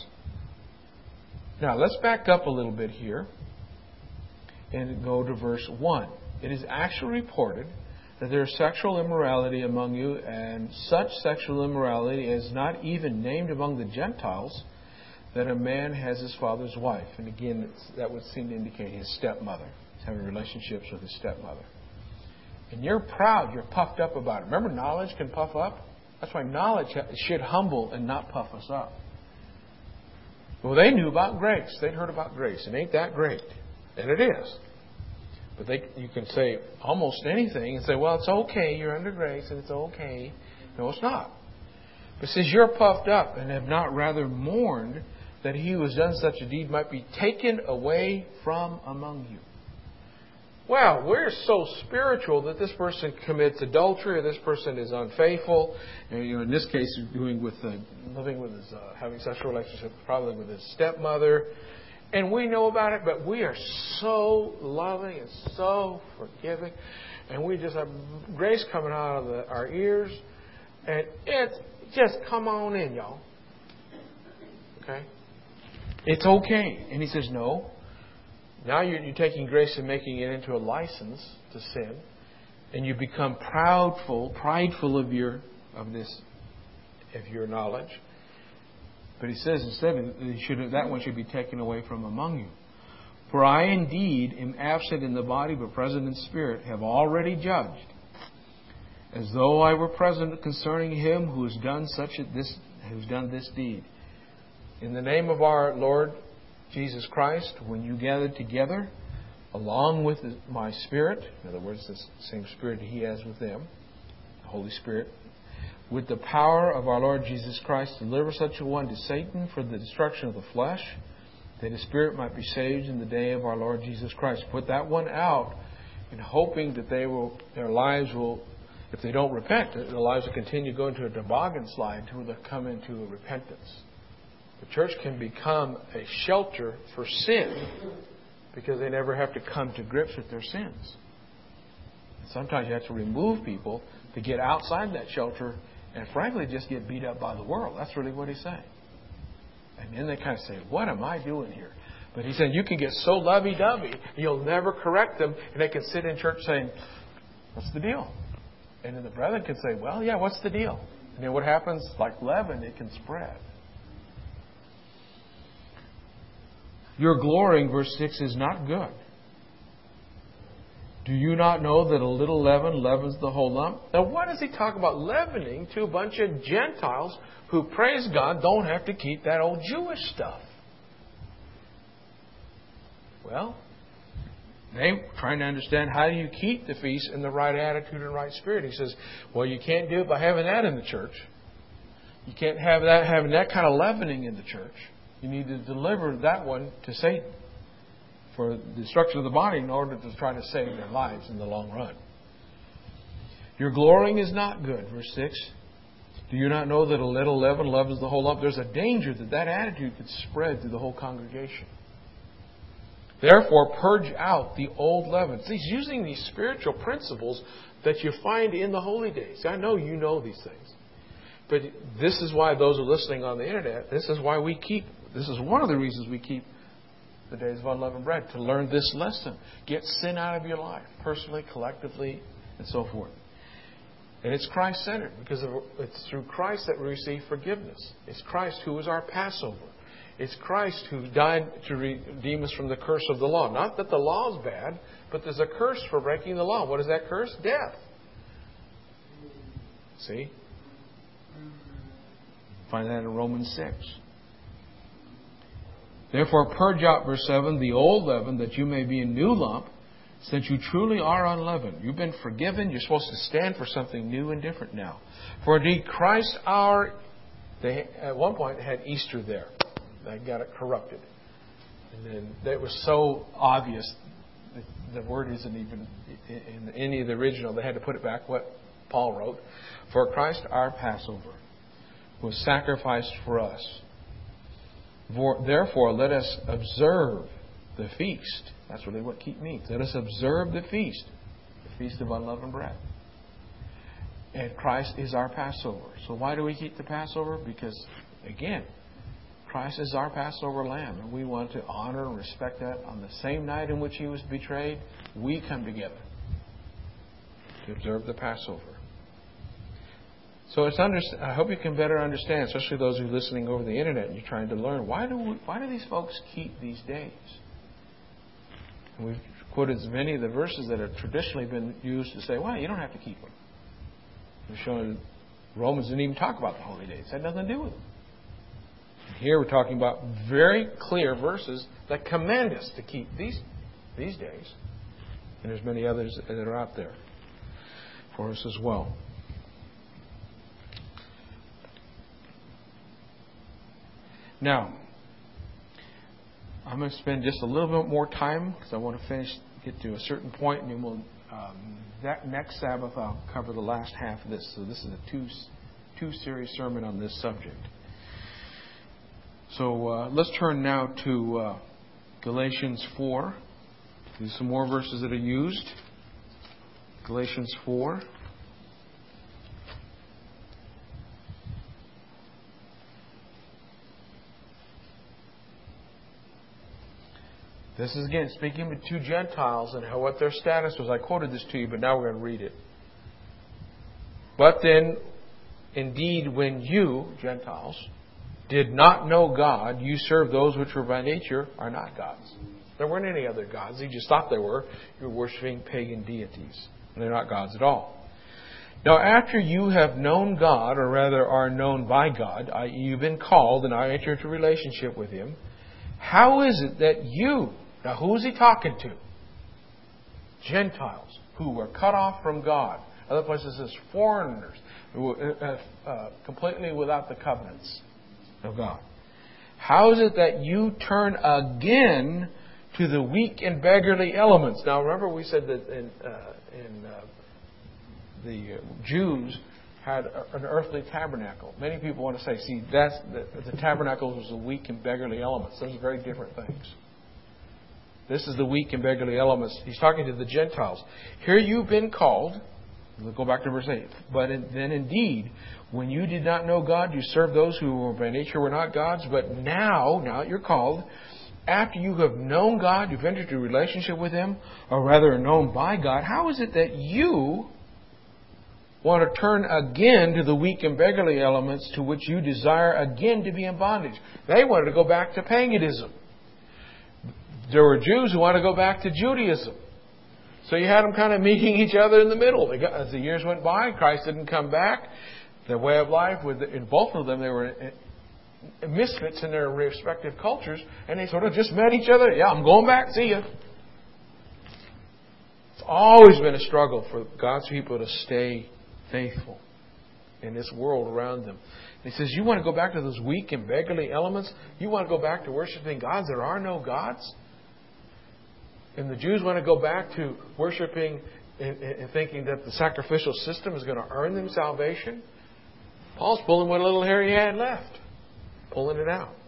Now, let's back up a little bit here and go to verse one. It is actually reported that there is sexual immorality among you, and such sexual immorality is not even named among the Gentiles, that a man has his father's wife. And again, that would seem to indicate his stepmother. He's having relationships with his stepmother. And you're proud, you're puffed up about it. Remember, knowledge can puff up? That's why knowledge should humble and not puff us up. Well, they knew about grace. They'd heard about grace. And ain't that great? And it is. But they, you can say almost anything and say, well, it's okay, you're under grace and it's okay. No, it's not. But it says you're puffed up and have not rather mourned that he who has done such a deed might be taken away from among you. Well, we're so spiritual that this person commits adultery or this person is unfaithful. And, you know, in this case, doing with uh, living with his, uh, having sexual relationships probably with his stepmother. And we know about it, but we are so loving and so forgiving. And we just have grace coming out of the, our ears. And it just come on in, y'all. Okay? It's okay. And he says, no. Now you're, you're taking grace and making it into a license to sin. And you become proudful, prideful of your of this, of your knowledge. But he says instead, should, that one should be taken away from among you. For I indeed am absent in the body, but present in spirit, have already judged, as though I were present concerning him who has done such a, this, who's done this deed. In the name of our Lord Jesus Christ, when you gathered together, along with my Spirit, in other words, the same Spirit He has with them, the Holy Spirit, with the power of our Lord Jesus Christ, deliver such a one to Satan for the destruction of the flesh, that his spirit might be saved in the day of our Lord Jesus Christ. Put that one out in hoping that they will, their lives will, if they don't repent, their lives will continue going to a toboggan slide until they come into a repentance. The church can become a shelter for sin because they never have to come to grips with their sins. Sometimes you have to remove people to get outside that shelter and frankly just get beat up by the world. That's really what he's saying. And then they kind of say, what am I doing here? But he said, you can get so lovey-dovey, you'll never correct them, and they can sit in church saying, what's the deal? And then the brethren can say, well, yeah, what's the deal? And then what happens? Like leaven, it can spread. Your glorying, verse six, is not good. Do you not know that a little leaven leavens the whole lump? Now, what does he talk about leavening to a bunch of Gentiles who, praise God, don't have to keep that old Jewish stuff? Well, they're trying to understand how do you keep the feast in the right attitude and right spirit. He says, well, you can't do it by having that in the church. You can't have that having that kind of leavening in the church. You need to deliver that one to Satan for the destruction of the body in order to try to save their lives in the long run. Your glorying is not good. Verse six. Do you not know that a little leaven leavens the whole lump? There's a danger that that attitude could spread through the whole congregation. Therefore, purge out the old leaven. He's using these spiritual principles that you find in the holy days. I know you know these things. But this is why those who are listening on the internet, this is why we keep, this is one of the reasons we keep the days of unleavened bread, to learn this lesson. Get sin out of your life, personally, collectively, and so forth. And it's Christ-centered, because it's through Christ that we receive forgiveness. It's Christ who is our Passover. It's Christ who died to redeem us from the curse of the law. Not that the law is bad, but there's a curse for breaking the law. What is that curse? Death. See? Find that in Romans six. Therefore, purge out, verse seven, the old leaven, that you may be a new lump, since you truly are unleavened. You've been forgiven. You're supposed to stand for something new and different now. For indeed, Christ our... They, at one point, had Easter there. They got it corrupted. And then it was so obvious that the word isn't even in any of the original. They had to put it back what Paul wrote. For Christ our Passover was sacrificed for us. For, therefore, let us observe the feast. That's really what keep means. Let us observe the feast, the feast of unleavened bread. And Christ is our Passover. So why do we keep the Passover? Because, again, Christ is our Passover lamb. And we want to honor and respect that. On the same night in which He was betrayed, we come together to observe the Passover. So it's under, I hope you can better understand, especially those who are listening over the internet and you're trying to learn, why do we, why do these folks keep these days? And we've quoted many of the verses that have traditionally been used to say, well, you don't have to keep them. We're showing Romans didn't even talk about the holy days. It had nothing to do with them. Here we're talking about very clear verses that command us to keep these these days. And there's many others that are out there for us as well. Now, I'm going to spend just a little bit more time because I want to finish, get to a certain point, and then we'll, um, that next Sabbath I'll cover the last half of this. So this is a two, two series sermon on this subject. So uh, let's turn now to uh, Galatians four. There's some more verses that are used. Galatians four. This is again speaking to two Gentiles and how what their status was. I quoted this to you, but now we're going to read it. But then, indeed, when you, Gentiles, did not know God, you served those which were by nature are not gods. There weren't any other gods. You just thought there were. You were worshiping pagan deities. And they're not gods at all. Now, after you have known God, or rather are known by God, that is, you've been called and I enter into relationship with Him, how is it that you, now who is He talking to? Gentiles who were cut off from God. Other places says foreigners, who were uh, uh, completely without the covenants of God. How is it that you turn again to the weak and beggarly elements? Now remember we said that in, uh, in uh, the Jews had an earthly tabernacle. Many people want to say, see, that's the, the tabernacle was the weak and beggarly elements. Those are very different things. This is the weak and beggarly elements. He's talking to the Gentiles. Here you've been called. We'll go back to verse eight. But in, then indeed, when you did not know God, you served those who were by nature were not gods. But now, now that you're called, after you have known God, you've entered into a relationship with Him, or rather are known by God, how is it that you want to turn again to the weak and beggarly elements to which you desire again to be in bondage? They wanted to go back to paganism. There were Jews who wanted to go back to Judaism. So you had them kind of meeting each other in the middle. They got, as the years went by, Christ didn't come back. Their way of life, with in both of them, they were misfits in their respective cultures, and they sort of just met each other. Yeah, I'm going back. See ya. It's always been a struggle for God's people to stay faithful in this world around them. He says, you want to go back to those weak and beggarly elements? You want to go back to worshiping gods? There are no gods. And the Jews want to go back to worshiping and, and thinking that the sacrificial system is going to earn them salvation. Paul's pulling what little hair he had left. Pulling it out.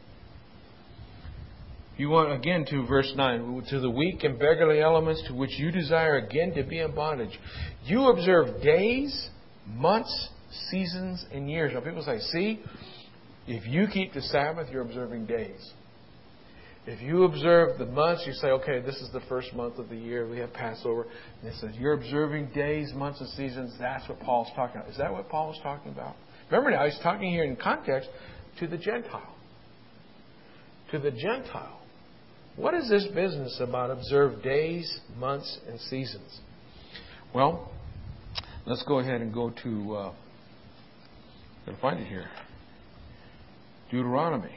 You want, again, to verse nine, to the weak and beggarly elements to which you desire again to be in bondage. You observe days, months, seasons, and years. Now people say, see, if you keep the Sabbath, you're observing days. If you observe the months, you say, okay, this is the first month of the year. We have Passover. And it says, you're observing days, months, and seasons. That's what Paul's talking about. Is that what Paul was talking about? Remember now, he's talking here in context to the Gentile. To the Gentile. What is this business about observe days, months, and seasons? Well, let's go ahead and go to, uh, I'm going to find it here. Deuteronomy.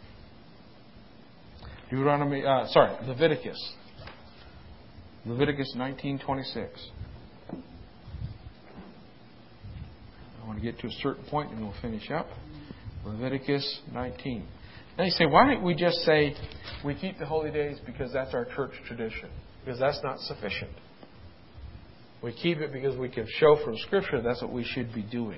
Deuteronomy, uh, sorry, Leviticus. Leviticus nineteen twenty-six. I want to get to a certain point and we'll finish up. Leviticus nineteen. Now you say, why don't we just say we keep the holy days because that's our church tradition? Because that's not sufficient. We keep it because we can show from Scripture that's what we should be doing.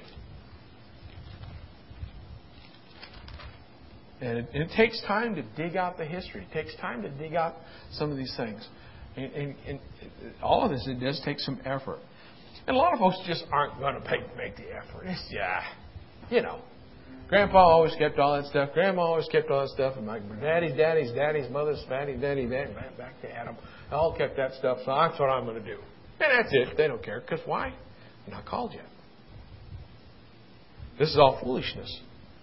And it, it takes time to dig out the history. It takes time to dig out some of these things. And, and, and all of this, it does take some effort. And a lot of folks just aren't going to make, make the effort. It's, yeah, you know. Grandpa always kept all that stuff. Grandma always kept all that stuff. And my daddy's, daddy's, daddy's, mother's, daddy, daddy, daddy, back to Adam. They all kept that stuff. So that's what I'm going to do. And that's it. They don't care. Because why? I'm not called yet. This is all foolishness.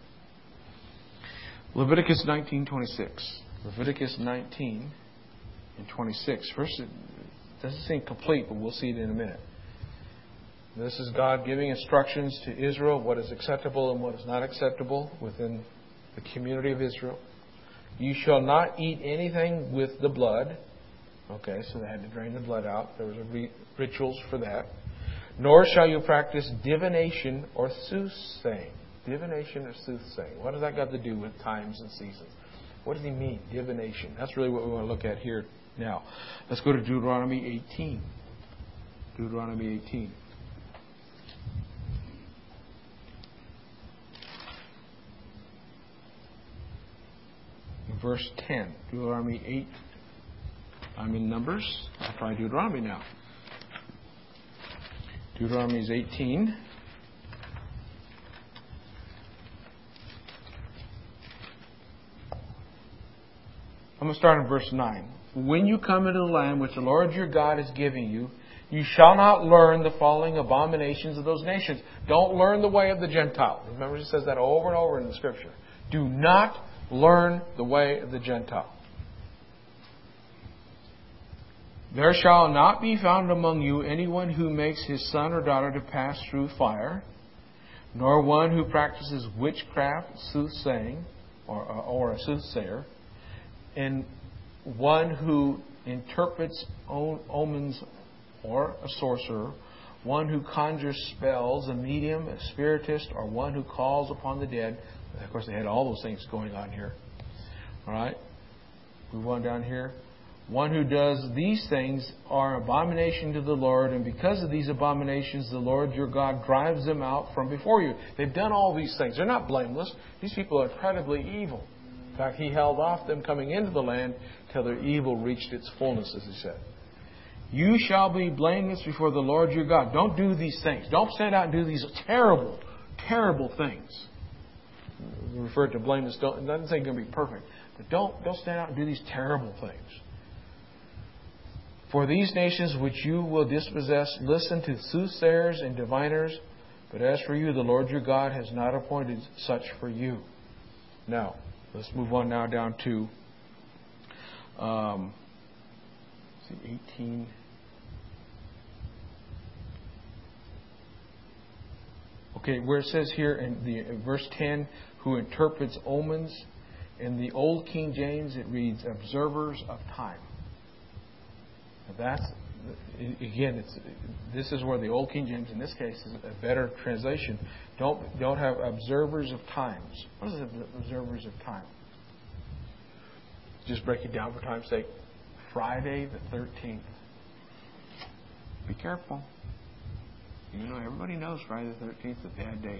Leviticus nineteen twenty-six. Leviticus nineteen and twenty-six. First, it doesn't seem complete, but we'll see it in a minute. This is God giving instructions to Israel, what is acceptable and what is not acceptable within the community of Israel. You shall not eat anything with the blood. Okay, so they had to drain the blood out. There was a re- rituals for that. Nor shall you practice divination or soothsaying. Divination or soothsaying. What does that got to do with times and seasons? What does he mean, divination? That's really what we want to look at here now. Let's go to Deuteronomy eighteen. Deuteronomy eighteen. Verse ten. Deuteronomy eight. I'm in Numbers. I'll try Deuteronomy now. Deuteronomy is eighteen. I'm going to start in verse nine. When you come into the land which the Lord your God is giving you, you shall not learn the following abominations of those nations. Don't learn the way of the Gentile. Remember, it says that over and over in the Scripture. Do not learn the way of the Gentile. There shall not be found among you anyone who makes his son or daughter to pass through fire, nor one who practices witchcraft, soothsaying, or, or a soothsayer, and one who interprets omens or a sorcerer, one who conjures spells, a medium, a spiritist, or one who calls upon the dead. Of course, they had all those things going on here. All right? Move on down here. One who does these things are abomination to the Lord, and because of these abominations, the Lord your God drives them out from before you. They've done all these things. They're not blameless. These people are incredibly evil. In fact, he held off them coming into the land till their evil reached its fullness, as he said. You shall be blameless before the Lord your God. Don't do these things. Don't stand out and do these terrible, terrible things. We refer to blameless. Don't, it doesn't say you're going to be perfect. But don't, don't stand out and do these terrible things. For these nations which you will dispossess, listen to soothsayers and diviners. But as for you, the Lord your God has not appointed such for you. Now, let's move on now down to um, eighteen. Okay, where it says here in the in verse ten, who interprets omens. In the Old King James, it reads observers of time. Now that's again, it's this is where the Old King James, in this case, is a better translation. Don't don't have observers of times. What is it, observers of time? Just break it down for time's sake. Friday the thirteenth. Be careful. You know, everybody knows Friday the thirteenth is a bad day.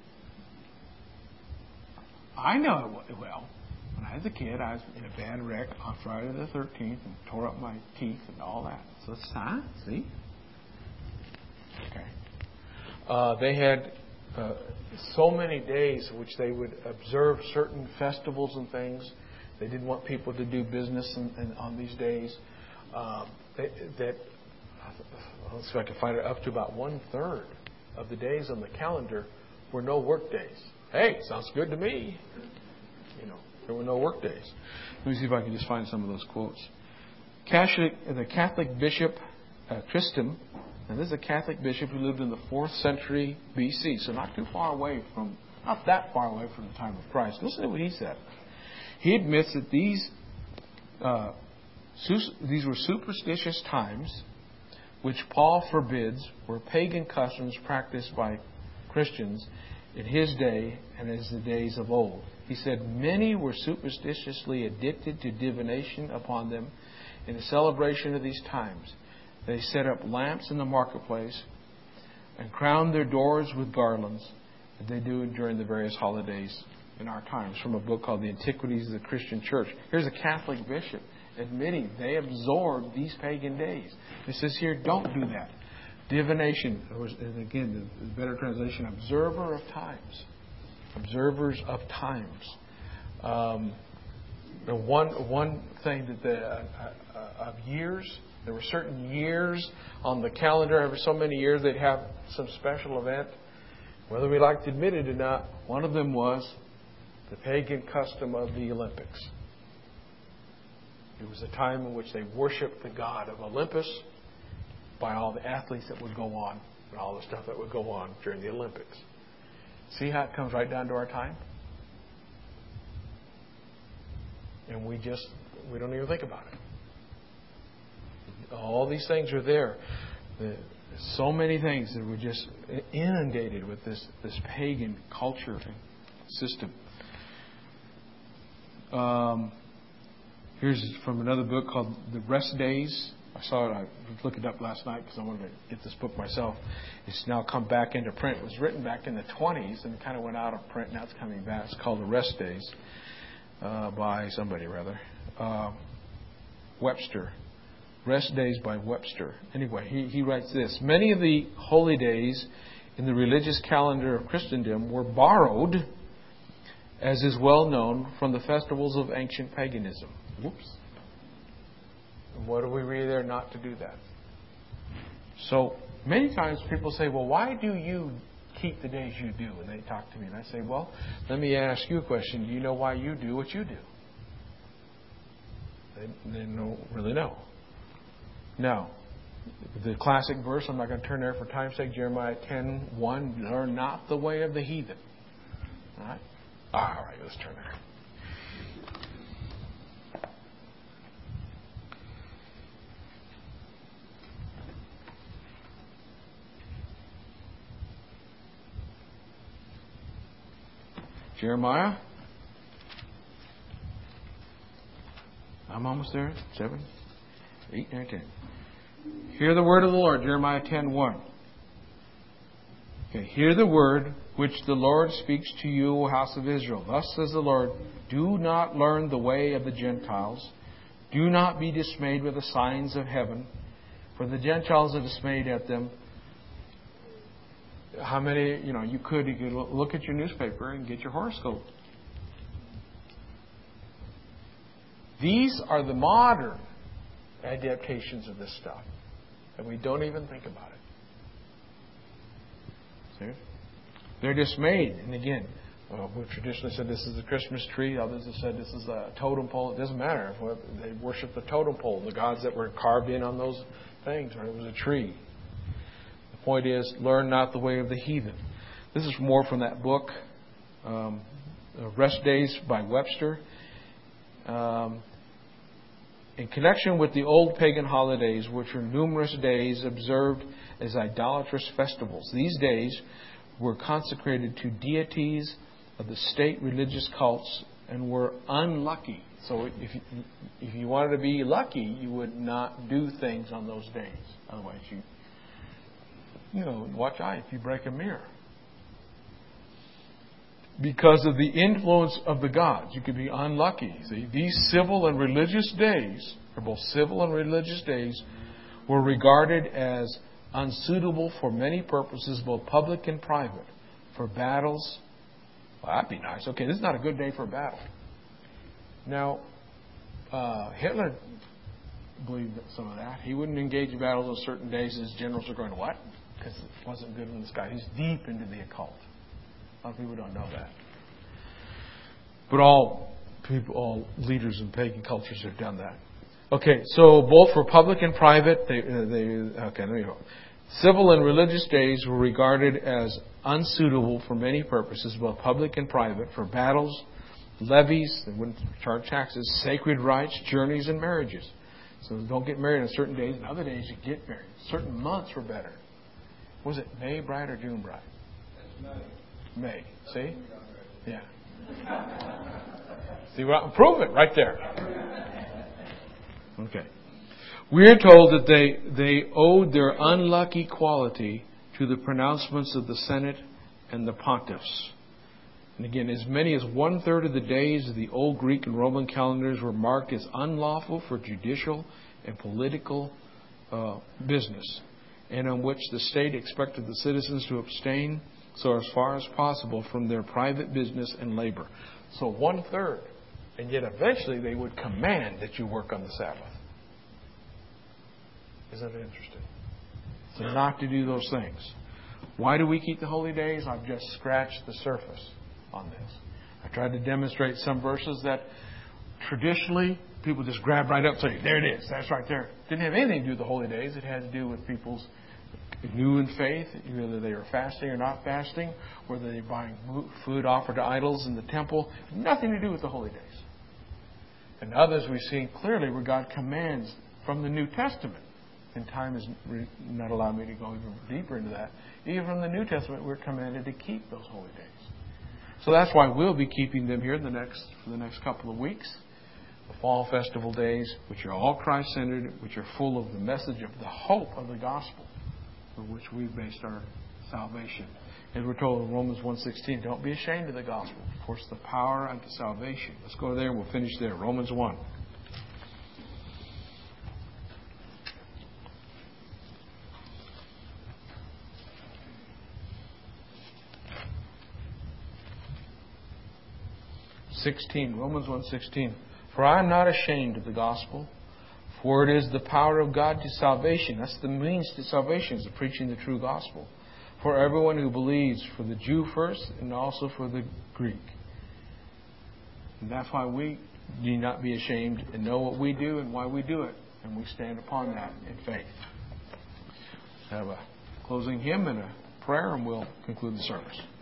I know it well. When I was a kid, I was in a bad wreck on Friday the thirteenth and tore up my teeth and all that. So it's time. See? Okay. Uh, they had uh, so many days which they would observe certain festivals and things. They didn't want people to do business in, in, on these days. Um, they, that let's see if I can find it. Up to about one third of the days on the calendar were no work days. Hey, sounds good to me. You know, there were no work days. Let me see if I can just find some of those quotes. Catholic, the Catholic bishop uh, Christum, and this is a Catholic bishop who lived in the fourth century B C, so not too far away from, not that far away from the time of Christ. Listen to what he said. He admits that these uh, these were superstitious times, which Paul forbids, were pagan customs practiced by Christians in his day and as the days of old. He said, many were superstitiously addicted to divination upon them in the celebration of these times. They set up lamps in the marketplace and crowned their doors with garlands, as they do during the various holidays in our times, from a book called The Antiquities of the Christian Church. Here's a Catholic bishop admitting they absorbed these pagan days. It says here, don't do that. Divination, or again, the better translation, observer of times. Observers of times. Um, the one one thing that the uh, uh, of years, there were certain years on the calendar. Every so many years, they'd have some special event. Whether we like to admit it or not, one of them was the pagan custom of the Olympics. It was a time in which they worshipped the god of Olympus by all the athletes that would go on and all the stuff that would go on during the Olympics. See how it comes right down to our time? And we just, we don't even think about it. All these things are there. The, so many things that we're just inundated with this, this pagan culture and system. Um, here's from another book called The Rest Days. I saw it. I looked it up last night because I wanted to get this book myself. It's now come back into print. It was written back in the twenties and kind of went out of print. Now it's coming back. It's called The Rest Days uh, by somebody rather. Uh, Webster. Rest Days by Webster. Anyway, he, he writes this. Many of the holy days in the religious calendar of Christendom were borrowed, as is well known, from the festivals of ancient paganism. Whoops. What do we read there? Not to do that. So many times people say, well, why do you keep the days you do? And they talk to me. And I say, well, let me ask you a question. Do you know why you do what you do? They, they don't really know. Now, the classic verse, I'm not going to turn there for time's sake, Jeremiah ten one, learn not the way of the heathen. All right? All right, let's turn there. Jeremiah. I'm almost there. Seven, eight, nine, ten. Hear the word of the Lord, Jeremiah ten one. Okay, hear the word which the Lord speaks to you, O house of Israel. Thus says the Lord, do not learn the way of the Gentiles. Do not be dismayed with the signs of heaven, for the Gentiles are dismayed at them. How many, you know, you could, you could look at your newspaper and get your horoscope. These are the modern adaptations of this stuff. And we don't even think about it. See? They're dismayed. And again, well, we traditionally said this is the Christmas tree. Others have said this is a totem pole. It doesn't matter. They worship the totem pole, the gods that were carved in on those things, or it was a tree. The point is, learn not the way of the heathen. This is more from that book, um, Rest Days by Webster. Um, in connection with the old pagan holidays, which were numerous days observed as idolatrous festivals, these days were consecrated to deities of the state religious cults and were unlucky. So if you, if you wanted to be lucky, you would not do things on those days. Otherwise, you, you know, watch out if you break a mirror. Because of the influence of the gods, you could be unlucky. See, these civil and religious days, or both civil and religious days, were regarded as unsuitable for many purposes, both public and private. For battles, well, that'd be nice. Okay, this is not a good day for a battle. Now, uh, Hitler believed some of that. He wouldn't engage in battles on certain days. His generals are going, what? Because it wasn't good in the sky. He's deep into the occult. A lot of people don't know that. But all people, all leaders in pagan cultures have done that. Okay, so both for public and private, they, they okay, there you go. Civil and religious days were regarded as unsuitable for many purposes, both public and private, for battles, levies, they wouldn't charge taxes, sacred rites, journeys, and marriages. So don't get married on certain days, and other days you get married. Certain months were better. Was it May bride or June bride? May. May. See? Yeah. See, well, prove it right there. Okay. We are told that they, they owed their unlucky quality to the pronouncements of the Senate and the pontiffs. And again, as many as one-third of the days of the old Greek and Roman calendars were marked as unlawful for judicial and political uh, business. and on which the state expected the citizens to abstain so as far as possible from their private business and labor. So one third. And yet eventually they would command that you work on the Sabbath. Isn't it interesting? So not to do those things. Why do we keep the holy days? I've just scratched the surface on this. I tried to demonstrate some verses that traditionally people just grab right up and say, there it is, that's right there. Didn't have anything to do with the holy days. It had to do with people's new in faith, whether they are fasting or not fasting, whether they're buying food offered to idols in the temple. Nothing to do with the holy days. And others we've seen clearly where God commands from the New Testament. And time has not allowed me to go even deeper into that. Even from the New Testament, we're commanded to keep those holy days. So that's why we'll be keeping them here in the next for the next couple of weeks. The fall festival days, which are all Christ-centered, which are full of the message of the hope of the gospel, on which we've based our salvation. As we're told in Romans one sixteen, don't be ashamed of the gospel, for it's the power unto salvation. Let's go there and we'll finish there. Romans one. sixteen, Romans one sixteen. For I am not ashamed of the gospel, for it is the power of God to salvation. That's the means to salvation, is the preaching the true gospel. For everyone who believes, for the Jew first and also for the Greek. And that's why we need not be ashamed and know what we do and why we do it. And we stand upon that in faith. Have a closing hymn and a prayer and we'll conclude the service.